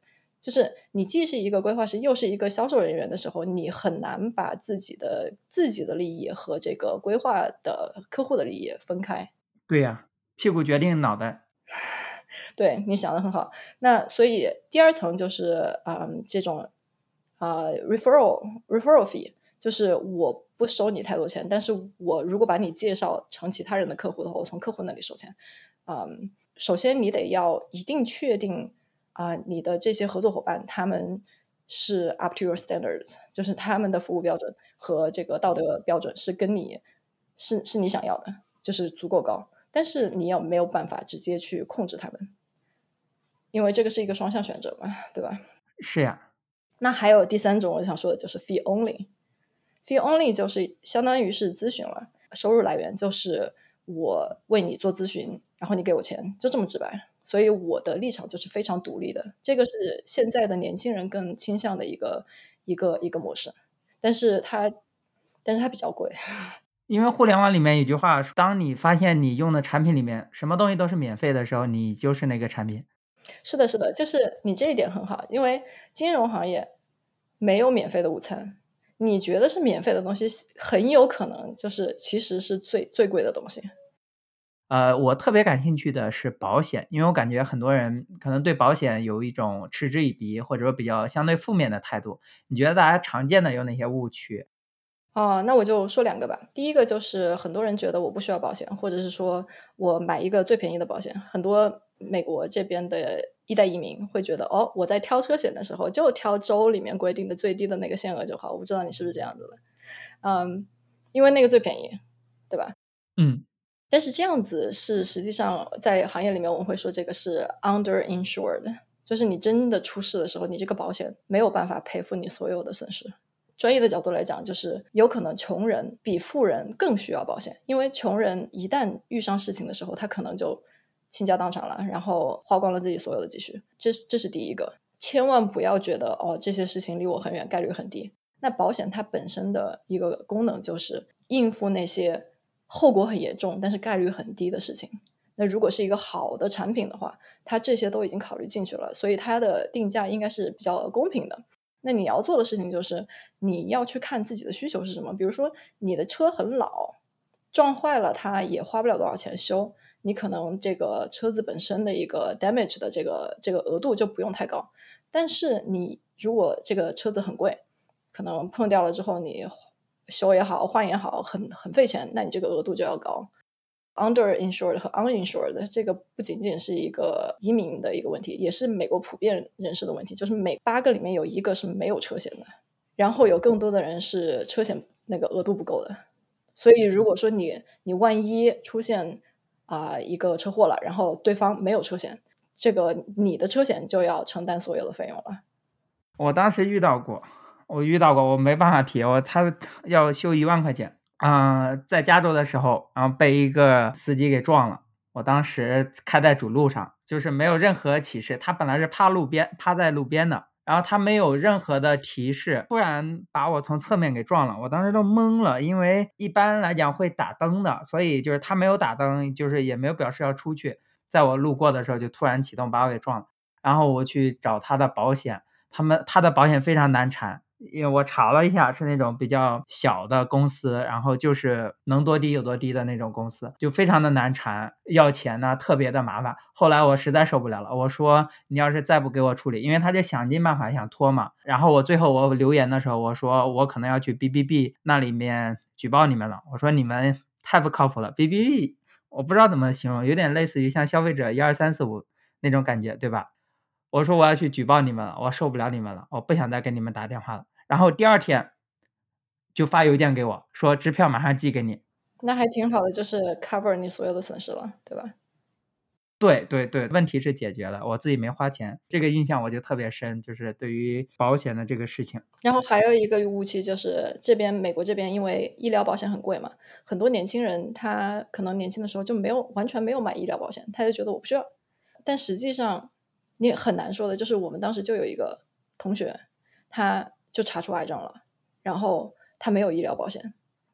Speaker 2: 就是你既是一个规划师，又是一个销售人员的时候，你很难把自己的自己的利益和这个规划的客户的利益分开。
Speaker 1: 对呀，屁股决定脑袋。
Speaker 2: 对，你想的很好。那所以第二层就是，嗯，这种，呃，referral referral fee，就是我不收你太多钱，但是我如果把你介绍成其他人的客户的话，我从客户那里收钱。嗯，首先你得要一定确定啊，你的这些合作伙伴他们是 up to your standards，就是他们的服务标准和这个道德标准是跟你是是你想要的，就是足够高。但是你也没有办法直接去控制他们，因为这个是一个双向选择嘛，对吧？
Speaker 1: 是呀。
Speaker 2: 那还有第三种我想说的就是 fee only。fee only 就是相当于是咨询了，收入来源就是我为你做咨询，然后你给我钱，就这么直白。所以我的立场就是非常独立的，这个是现在的年轻人更倾向的一个一个一个模式，但是它但是它比较贵。
Speaker 1: 因为互联网里面有句话说，当你发现你用的产品里面什么东西都是免费的时候，你就是那个产品。
Speaker 2: 是的，是的，就是你这一点很好，因为金融行业没有免费的午餐。你觉得是免费的东西，很有可能就是其实是最最贵的东西。
Speaker 1: 呃，我特别感兴趣的是保险，因为我感觉很多人可能对保险有一种嗤之以鼻，或者说比较相对负面的态度。你觉得大家常见的有哪些误区？
Speaker 2: 哦，那我就说两个吧。第一个就是很多人觉得我不需要保险，或者是说我买一个最便宜的保险。很多美国这边的一代移民会觉得，哦，我在挑车险的时候就挑州里面规定的最低的那个限额就好。我不知道你是不是这样子的，嗯，因为那个最便宜，对吧？
Speaker 1: 嗯。
Speaker 2: 但是这样子是实际上在行业里面我们会说这个是 underinsured，就是你真的出事的时候，你这个保险没有办法赔付你所有的损失。专业的角度来讲，就是有可能穷人比富人更需要保险，因为穷人一旦遇上事情的时候，他可能就倾家荡产了，然后花光了自己所有的积蓄。这是这是第一个，千万不要觉得哦这些事情离我很远，概率很低。那保险它本身的一个功能就是应付那些后果很严重但是概率很低的事情。那如果是一个好的产品的话，它这些都已经考虑进去了，所以它的定价应该是比较公平的。那你要做的事情就是你要去看自己的需求是什么，比如说你的车很老，撞坏了它也花不了多少钱修，你可能这个车子本身的一个 damage 的这个这个额度就不用太高。但是你如果这个车子很贵，可能碰掉了之后你修也好换也好很很费钱，那你这个额度就要高。underinsured 和 uninsured 这个不仅仅是一个移民的一个问题，也是美国普遍人士的问题，就是每八个里面有一个是没有车险的，然后有更多的人是车险那个额度不够的。所以如果说你你万一出现啊、呃、一个车祸了，然后对方没有车险，这个你的车险就要承担所有的费用了。
Speaker 1: 我当时遇到过，我遇到过，我没办法提，我他要修一万块钱。嗯、呃在加州的时候，然后被一个司机给撞了。我当时开在主路上，就是没有任何启示，他本来是趴路边，趴在路边的，然后他没有任何的提示，突然把我从侧面给撞了。我当时都懵了，因为一般来讲会打灯的，所以就是他没有打灯，就是也没有表示要出去，在我路过的时候就突然启动把我给撞了。然后我去找他的保险，他们他的保险非常难缠，因为我查了一下，是那种比较小的公司，然后就是能多低有多低的那种公司，就非常的难缠，要钱呢特别的麻烦。后来我实在受不了了，我说你要是再不给我处理，因为他就想尽办法想拖嘛。然后我最后我留言的时候，我说我可能要去 B B B 那里面举报你们了，我说你们太不靠谱了。 B B B 我不知道怎么形容，有点类似于像消费者一二三四五那种感觉，对吧？我说我要去举报你们了，我受不了你们了，我不想再给你们打电话了。然后第二天就发邮件给我说支票马上寄给你。
Speaker 2: 那还挺好的，就是 cover 你所有的损失了，对吧？
Speaker 1: 对对对，问题是解决了，我自己没花钱，这个印象我就特别深，就是对于保险的这个事情。
Speaker 2: 然后还有一个误区就是这边美国这边因为医疗保险很贵嘛，很多年轻人他可能年轻的时候就没有完全没有买医疗保险，他就觉得我不需要。但实际上你很难说的，就是我们当时就有一个同学，他就查出癌症了，然后他没有医疗保险，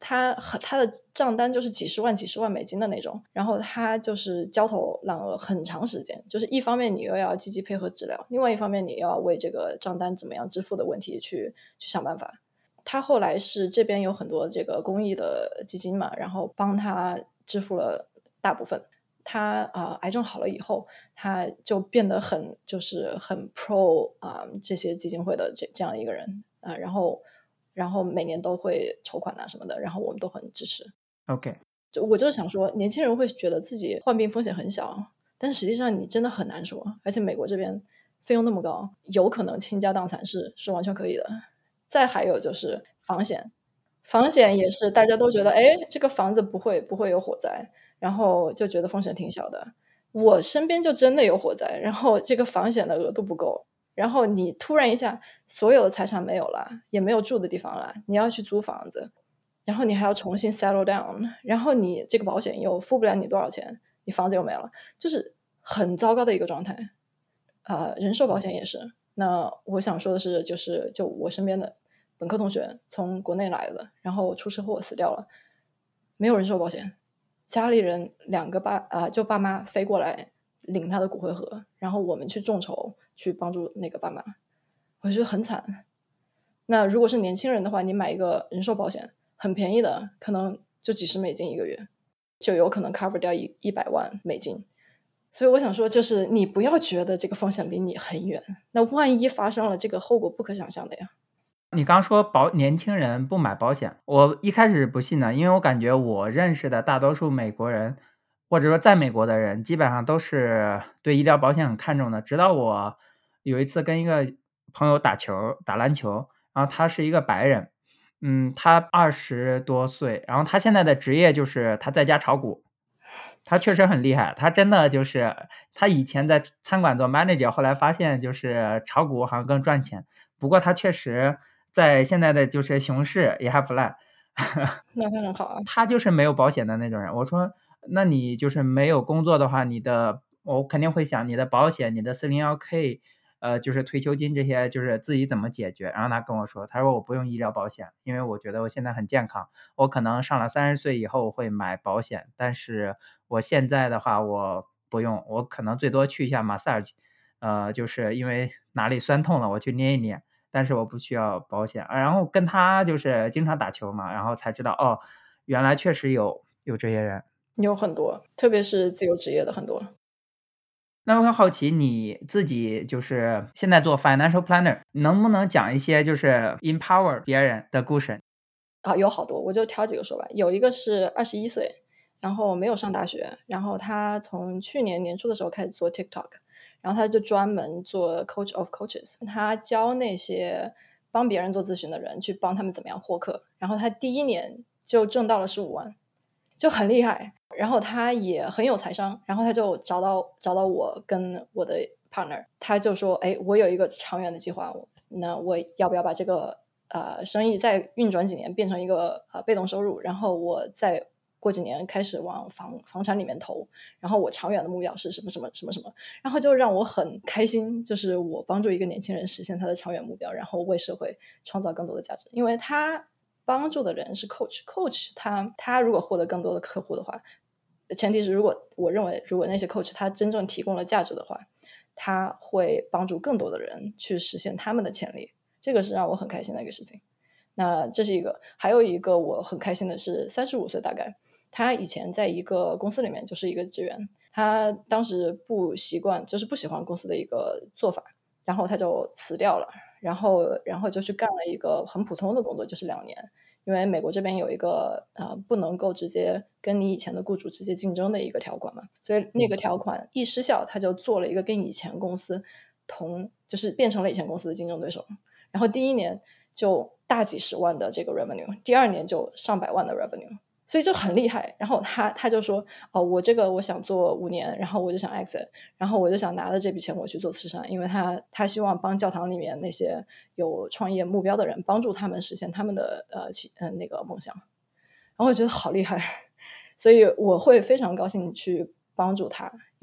Speaker 2: 他他的账单就是几十万几十万美金的那种，然后他就是焦头烂额很长时间，就是一方面你又要积极配合治疗，另外一方面你要为这个账单怎么样支付的问题去去想办法。他后来是这边有很多这个公益的基金嘛，然后帮他支付了大部分。他啊、呃、癌症好了以后，他就变得很就是很 pro 啊、呃、这些基金会的这这样一个人啊、呃，然后然后每年都会筹款啊什么的，然后我们都很支持。
Speaker 1: OK，
Speaker 2: 就我就是想说，年轻人会觉得自己患病风险很小，但实际上你真的很难说，而且美国这边费用那么高，有可能倾家荡产是是完全可以的。再还有就是房险，房险也是大家都觉得，哎，这个房子不会不会有火灾，然后就觉得风险挺小的。我身边就真的有火灾，然后这个房险的额度不够，然后你突然一下所有的财产没有了，也没有住的地方了，你要去租房子，然后你还要重新 settle down，然后你这个保险又付不了你多少钱，你房子又没了，就是很糟糕的一个状态。呃，人寿保险也是。那我想说的是，就是就我身边的本科同学从国内来的，然后出车祸死掉了，没有人寿保险，家里人两个爸啊、呃就爸妈飞过来领他的骨灰盒，然后我们去众筹去帮助那个爸妈，我觉得很惨。那如果是年轻人的话，你买一个人寿保险很便宜的，可能就几十美金一个月，就有可能 cover 掉一一百万美金。所以我想说，就是你不要觉得这个风险离你很远，那万一发生了，这个后果不可想象的呀。
Speaker 1: 你刚说保年轻人不买保险，我一开始不信的，因为我感觉我认识的大多数美国人，或者说在美国的人，基本上都是对医疗保险很看重的。直到我有一次跟一个朋友打球，打篮球，然后他是一个白人，嗯，他二十多岁，然后他现在的职业就是他在家炒股。他确实很厉害，他真的就是他以前在餐馆做 manager， 后来发现就是炒股好像更赚钱。不过他确实在现在的就是熊市也还不赖。
Speaker 2: 那他很好啊。
Speaker 1: 他就是没有保险的那种人。我说那你就是没有工作的话，你的我肯定会想你的保险，你的 四零一 k 呃，就是退休金这些就是自己怎么解决。然后他跟我说，他说我不用医疗保险，因为我觉得我现在很健康，我可能上了三十岁以后会买保险，但是我现在的话我不用，我可能最多去一下 massage，呃，就是因为哪里酸痛了我去捏一捏，但是我不需要保险。啊然后跟他就是经常打球嘛，然后才知道哦，原来确实有有这些人。
Speaker 2: 有很多，特别是自由职业的很多。
Speaker 1: 那我很好奇你自己就是现在做 financial planner，能不能讲一些就是 empower 别人的故事？
Speaker 2: 啊，有好多，我就挑几个说吧。有一个是二十一岁，然后没有上大学，然后他从去年年初的时候开始做 TikTok，然后他就专门做 coach of coaches，他教那些帮别人做咨询的人去帮他们怎么样获客，然后他第一年就挣到了十五万，就很厉害。然后他也很有财商，然后他就找到找到我跟我的 partner，他就说，哎，我有一个长远的计划，那我要不要把这个呃生意再运转几年变成一个呃被动收入，然后我再过几年开始往房房产里面投，然后我长远的目标是什么什么什么什么，然后就让我很开心，就是我帮助一个年轻人实现他的长远目标，然后为社会创造更多的价值，因为他帮助的人是 coach，coach 他他如果获得更多的客户的话，前提是如果我认为如果那些 coach 他真正提供了价值的话，他会帮助更多的人去实现他们的潜力，这个是让我很开心的一个事情。那这是一个，还有一个我很开心的是，三十五岁大概，他以前在一个公司里面就是一个职员，他当时不习惯，就是不喜欢公司的一个做法，然后他就辞掉了，然后然后就去干了一个很普通的工作，就是两年。因为美国这边有一个呃不能够直接跟你以前的雇主直接竞争的一个条款嘛，所以那个条款一失效，他就做了一个跟以前公司同，就是变成了以前公司的竞争对手。然后第一年就大几十万的这个 revenue， 第二年就上百万的 revenue， 所以就很厉害。然后他他就说，哦，我这个我想做五年，然后我就想 exit， 然后我就想拿着这笔钱我去做慈善，因为他他希望帮教堂里面那些有创业目标的人，帮助他们实现他们的呃其呃那个梦想。然后我觉得好厉害，所以我会非常高兴去帮助他，因为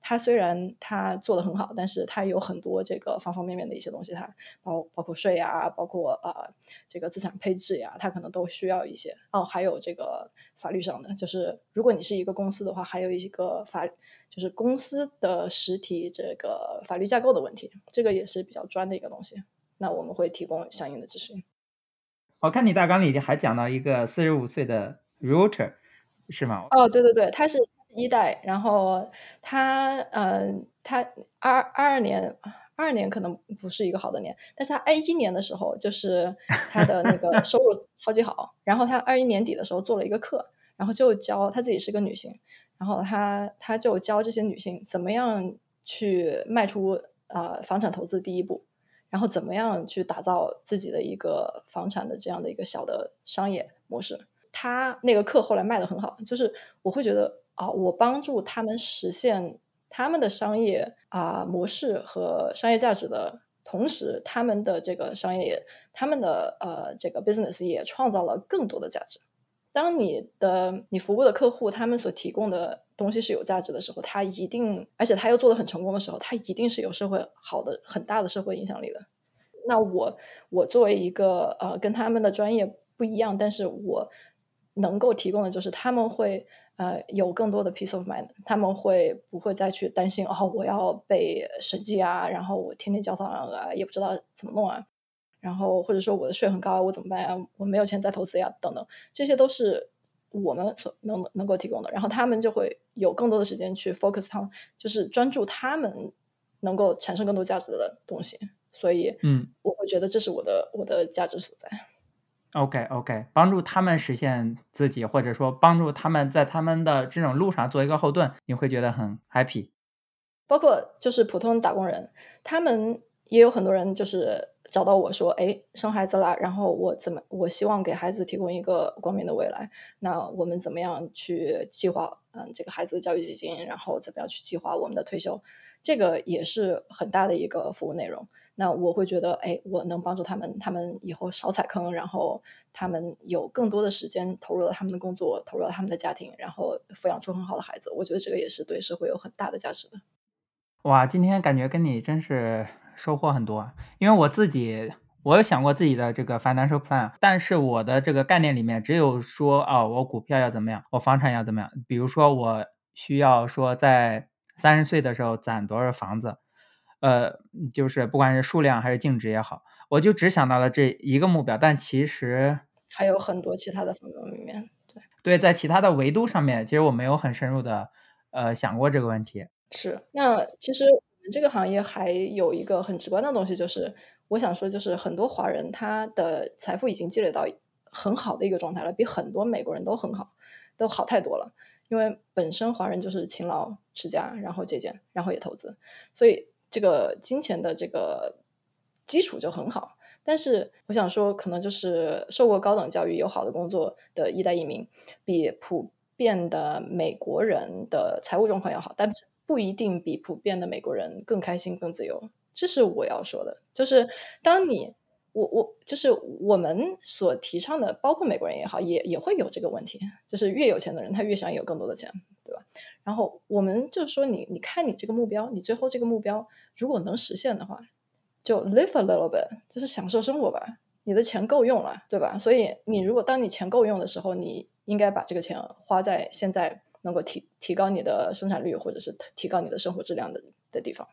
Speaker 2: 它虽然它做得很好，但是它有很多这个方方面面的一些东西，它包包括税呀，包括呃这个资产配置呀，它可能都需要一些哦，还有这个法律上的，就是如果你是一个公司的话，还有一个法就是公司的实体这个法律架构的问题，这个也是比较专的一个东西。那我们会提供相应的咨询。
Speaker 1: 我看你大纲里还讲到一个四十五岁的 Router 是吗？
Speaker 2: 哦，对对对，他是一代，然后他呃，他二二二年二二年可能不是一个好的年，但是他二一年的时候，就是他的那个收入超级好，然后他二一年底的时候做了一个课，然后就教他自己是个女性，然后他他就教这些女性怎么样去迈出呃房产投资第一步，然后怎么样去打造自己的一个房产的这样的一个小的商业模式。他那个课后来卖得很好，就是我会觉得啊，我帮助他们实现他们的商业啊、模式和商业价值的同时，他们的这个商业，他们的呃这个 business 也创造了更多的价值。当你的你服务的客户他们所提供的东西是有价值的时候，他一定，而且他又做得很成功的时候，他一定是有社会好的很大的社会影响力的。那我我作为一个呃跟他们的专业不一样，但是我能够提供的就是他们会呃有更多的 peace of mind，他们会不会再去担心哦我要被审计啊，然后我天天交房啊也不知道怎么弄啊，然后或者说我的税很高啊，我怎么办呀？我没有钱再投资呀，等等，这些都是我们所能能够提供的。然后他们就会有更多的时间去 focus 他们，就是专注他们能够产生更多价值的东西。所以
Speaker 1: 嗯
Speaker 2: 我会觉得这是我的我的价值所在。
Speaker 1: ，OK OK，帮助他们实现自己，或者说帮助他们在他们的这种路上做一个后盾，你会觉得很 happy。
Speaker 2: 包括就是普通打工人，他们也有很多人就是找到我说：“哎，生孩子了，然后我怎么我希望给孩子提供一个光明的未来，那我们怎么样去计划，嗯，这个孩子的教育基金，然后怎么样去计划我们的退休？”这个也是很大的一个服务内容。那我会觉得，哎，我能帮助他们，他们以后少踩坑，然后他们有更多的时间投入到他们的工作，投入到他们的家庭，然后抚养出很好的孩子。我觉得这个也是对社会有很大的价值的。
Speaker 1: 哇，今天感觉跟你真是收获很多啊，因为我自己我有想过自己的这个 financial plan，但是我的这个概念里面只有说，哦，我股票要怎么样，我房产要怎么样。比如说我需要说在三十岁的时候攒多少房子，呃，就是不管是数量还是净值也好，我就只想到了这一个目标，但其实
Speaker 2: 还有很多其他的方方面面，对。
Speaker 1: 对，在其他的维度上面，其实我没有很深入的呃想过这个问题。
Speaker 2: 是，那其实我们这个行业还有一个很直观的东西，就是我想说就是很多华人他的财富已经积累到很好的一个状态了，比很多美国人都很好，都好太多了。因为本身华人就是勤劳持家，然后节俭，然后也投资，所以这个金钱的这个基础就很好。但是我想说，可能就是受过高等教育、有好的工作的一代移民，比普遍的美国人的财务状况要好，但是不一定比普遍的美国人更开心、更自由。这是我要说的，就是当你我我就是我们所提倡的，包括美国人也好，也也会有这个问题，就是越有钱的人他越想有更多的钱，对吧？然后我们就说你，你看你这个目标，你最后这个目标如果能实现的话，就 live a little bit，就是享受生活吧。你的钱够用了，对吧？所以你如果当你钱够用的时候，你应该把这个钱花在现在能够提提高你的生产率，或者是提高你的生活质量的的地方。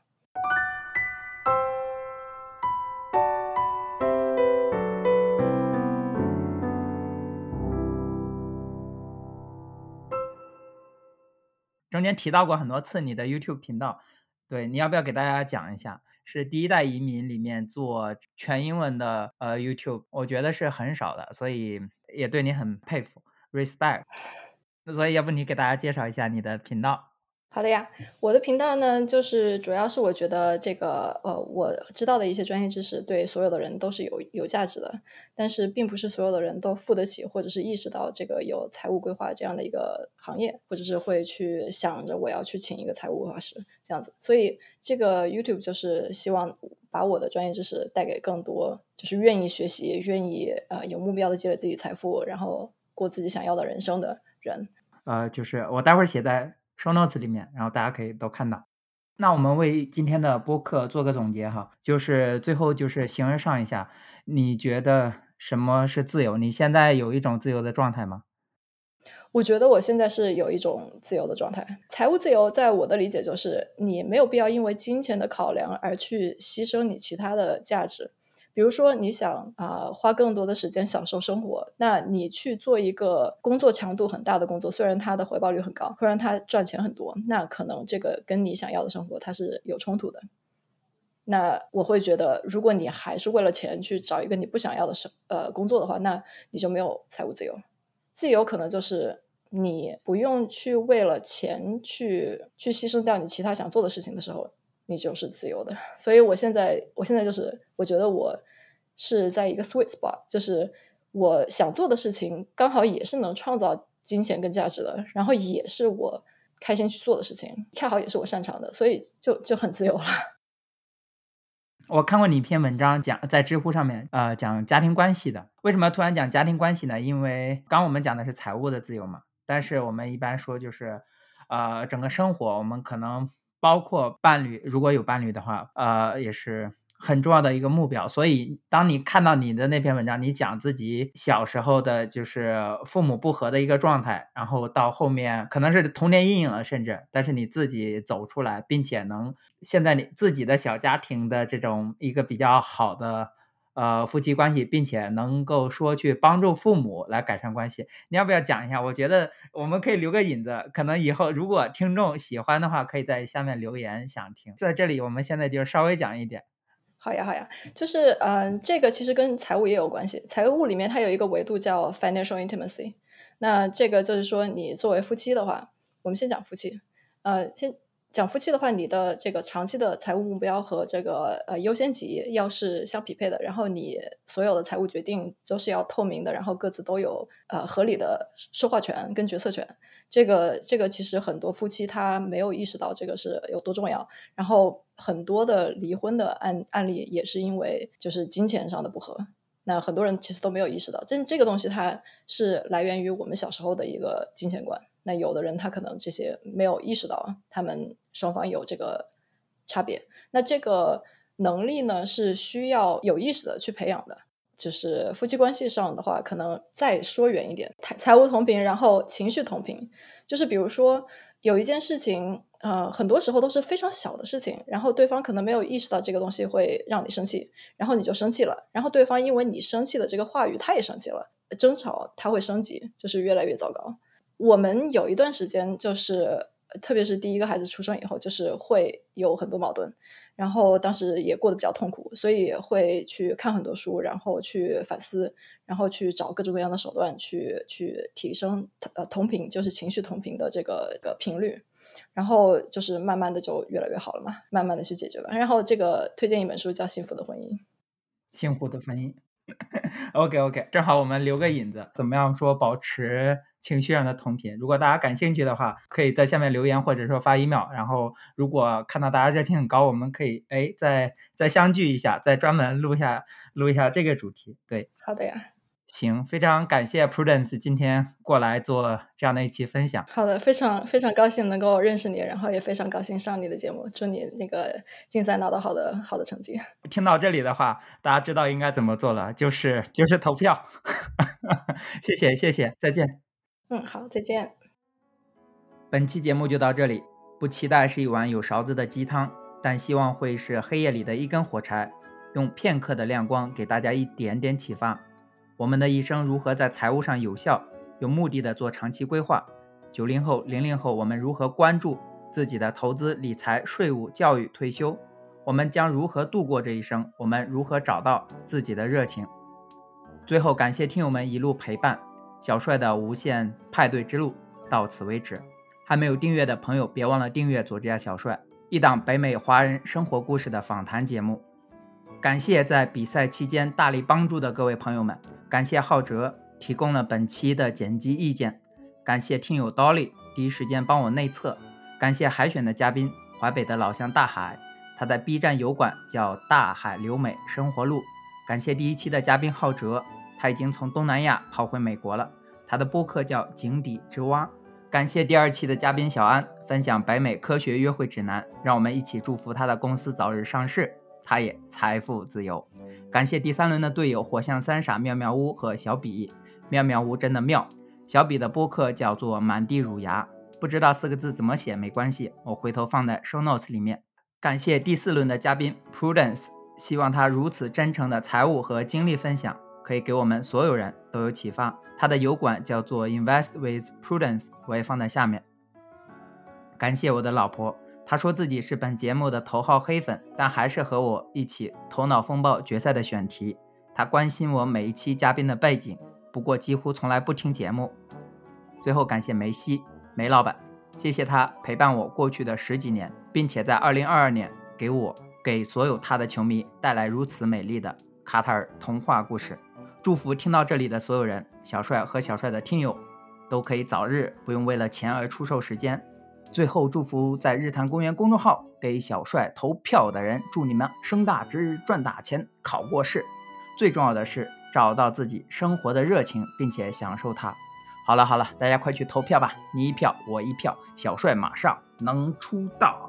Speaker 1: 中间提到过很多次你的 YouTube 频道，对，你要不要给大家讲一下？是第一代移民里面做全英文的呃 YouTube，我觉得是很少的，所以也对你很佩服 respect。那所以要不你给大家介绍一下你的频道？
Speaker 2: 好的呀，我的频道呢，就是主要是我觉得这个呃，我知道的一些专业知识对所有的人都是有有价值的，但是并不是所有的人都付得起，或者是意识到这个有财务规划这样的一个行业，或者是会去想着我要去请一个财务规划师这样子。所以这个 YouTube 就是希望把我的专业知识带给更多，就是愿意学习、愿意呃有目标的积累自己财富，然后过自己想要的人生的人。
Speaker 1: 呃，就是我待会儿写在 show notes 里面，然后大家可以都看到。 那我们为今天的播客做个总结哈，就是最后就是形而上一下，你觉得什么是自由？你现在有一种自由的状态吗？
Speaker 2: 我觉得我现在是有一种自由的状态。财务自由在我的理解就是，你没有必要因为金钱的考量而去牺牲你其他的价值。比如说你想啊、呃花更多的时间享受生活，那你去做一个工作强度很大的工作，虽然它的回报率很高，虽然它赚钱很多，那可能这个跟你想要的生活它是有冲突的。那我会觉得，如果你还是为了钱去找一个你不想要的生呃工作的话，那你就没有财务自由。自由可能就是你不用去为了钱去去牺牲掉你其他想做的事情的时候，你就是自由的。所以我现在我现在就是我觉得我是在一个 sweet spot，就是我想做的事情刚好也是能创造金钱跟价值的，然后也是我开心去做的事情，恰好也是我擅长的，所以就就很自由了。
Speaker 1: 我看过你一篇文章讲在知乎上面，呃，讲家庭关系的。为什么突然讲家庭关系呢？因为刚我们讲的是财务的自由嘛，但是我们一般说就是，呃，整个生活我们可能包括伴侣，如果有伴侣的话，呃，也是很重要的一个目标。所以当你看到你的那篇文章，你讲自己小时候的就是父母不和的一个状态，然后到后面可能是童年阴影了，甚至，但是你自己走出来，并且能现在你自己的小家庭的这种一个比较好的呃夫妻关系，并且能够说去帮助父母来改善关系，你要不要讲一下？我觉得我们可以留个引子，可能以后如果听众喜欢的话，可以在下面留言想听。在这里，我们现在就稍微讲一点。
Speaker 2: 好呀，好呀，就是嗯、呃这个其实跟财务也有关系。财务里面它有一个维度叫 financial intimacy，那这个就是说，你作为夫妻的话，我们先讲夫妻，呃，先讲夫妻的话，你的这个长期的财务目标和这个呃优先级要是相匹配的，然后你所有的财务决定都是要透明的，然后各自都有呃合理的说话权跟决策权。这个这个其实很多夫妻他没有意识到这个是有多重要，然后很多的离婚的案案例也是因为就是金钱上的不和。那很多人其实都没有意识到，这这个东西它是来源于我们小时候的一个金钱观。那有的人他可能这些没有意识到，他们双方有这个差别。那这个能力呢，是需要有意识的去培养的。就是夫妻关系上的话，可能再说远一点，财财务同频，然后情绪同频。就是比如说有一件事情，呃，很多时候都是非常小的事情，然后对方可能没有意识到这个东西会让你生气，然后你就生气了，然后对方因为你生气的这个话语，他也生气了，争吵它会升级，就是越来越糟糕。我们有一段时间就是，呃特别是第一个孩子出生以后，就是会有很多矛盾，然后当时也过得比较痛苦，所以也会去看很多书，然后去反思，然后去找各种各样的手段去去提升呃同频，就是情绪同频的这个个频率。然后就是慢慢的就越来越好了嘛，慢慢的去解决了。然后这个推荐一本书叫《幸福的婚姻》。
Speaker 1: 幸福的婚姻。OK OK，正好我们留个引子，怎么样说保持情绪上的同频？如果大家感兴趣的话，可以在下面留言或者说发 email。然后如果看到大家热情很高，我们可以哎再再相聚一下，再专门录一下录一下这个主题。对，
Speaker 2: 好的呀。
Speaker 1: 行，非常感谢 Prudence 今天过来做这样的一期分享。
Speaker 2: 好的，非常非常高兴能够认识你，然后也非常高兴上你的节目，祝你那个竞赛拿到好的好的成绩。
Speaker 1: 听到这里的话，大家知道应该怎么做了，就是就是投票。谢谢谢谢，再见。
Speaker 2: 嗯，好，再见。
Speaker 1: 本期节目就到这里，不期待是一碗有勺子的鸡汤，但希望会是黑夜里的一根火柴，用片刻的亮光给大家一点点启发。我们的一生如何在财务上有效、有目的的做长期规划？九零后、零零后，我们如何关注自己的投资、理财、税务、教育、退休？我们将如何度过这一生？我们如何找到自己的热情？最后，感谢听友们一路陪伴，小帅的无限派对之路到此为止。还没有订阅的朋友，别忘了订阅佐治亚小帅，一档北美华人生活故事的访谈节目。感谢在比赛期间大力帮助的各位朋友们，感谢浩哲提供了本期的剪辑意见，感谢听友 Dolly 第一时间帮我内测，感谢海选的嘉宾淮北的老乡大海，他在 B 站油管叫大海留美生活录，感谢第一期的嘉宾浩哲，他已经从东南亚跑回美国了，他的播客叫井底之蛙。 感谢第二期的嘉宾小安分享北美科学约会指南，让我们一起祝福他的公司早日上市，他也财富自由。感谢第三轮的队友火象三傻妙妙屋和小比，妙妙屋真的妙。小比的播客叫做满地乳牙，不知道四个字怎么写没关系，我回头放在 show notes 里面。感谢第四轮的嘉宾 Prudence， 希望他如此真诚的财务和经历分享可以给我们所有人都有启发。他的油管叫做 Invest with Prudence， 我也放在下面。感谢我的老婆，她说自己是本节目的头号黑粉，但还是和我一起头脑风暴决赛的选题。她关心我每一期嘉宾的背景，不过几乎从来不听节目。最后感谢梅西梅老板，谢谢他陪伴我过去的十几年，并且在二零二二年给我给所有他的球迷带来如此美丽的卡塔尔童话故事。祝福听到这里的所有人，小帅和小帅的听友都可以早日不用为了钱而出售时间。最后祝福在日坛公园公众号给小帅投票的人，祝你们升大职赚大钱考过试，最重要的是找到自己生活的热情并且享受它。好了好了，大家快去投票吧，你一票我一票，小帅马上能出道。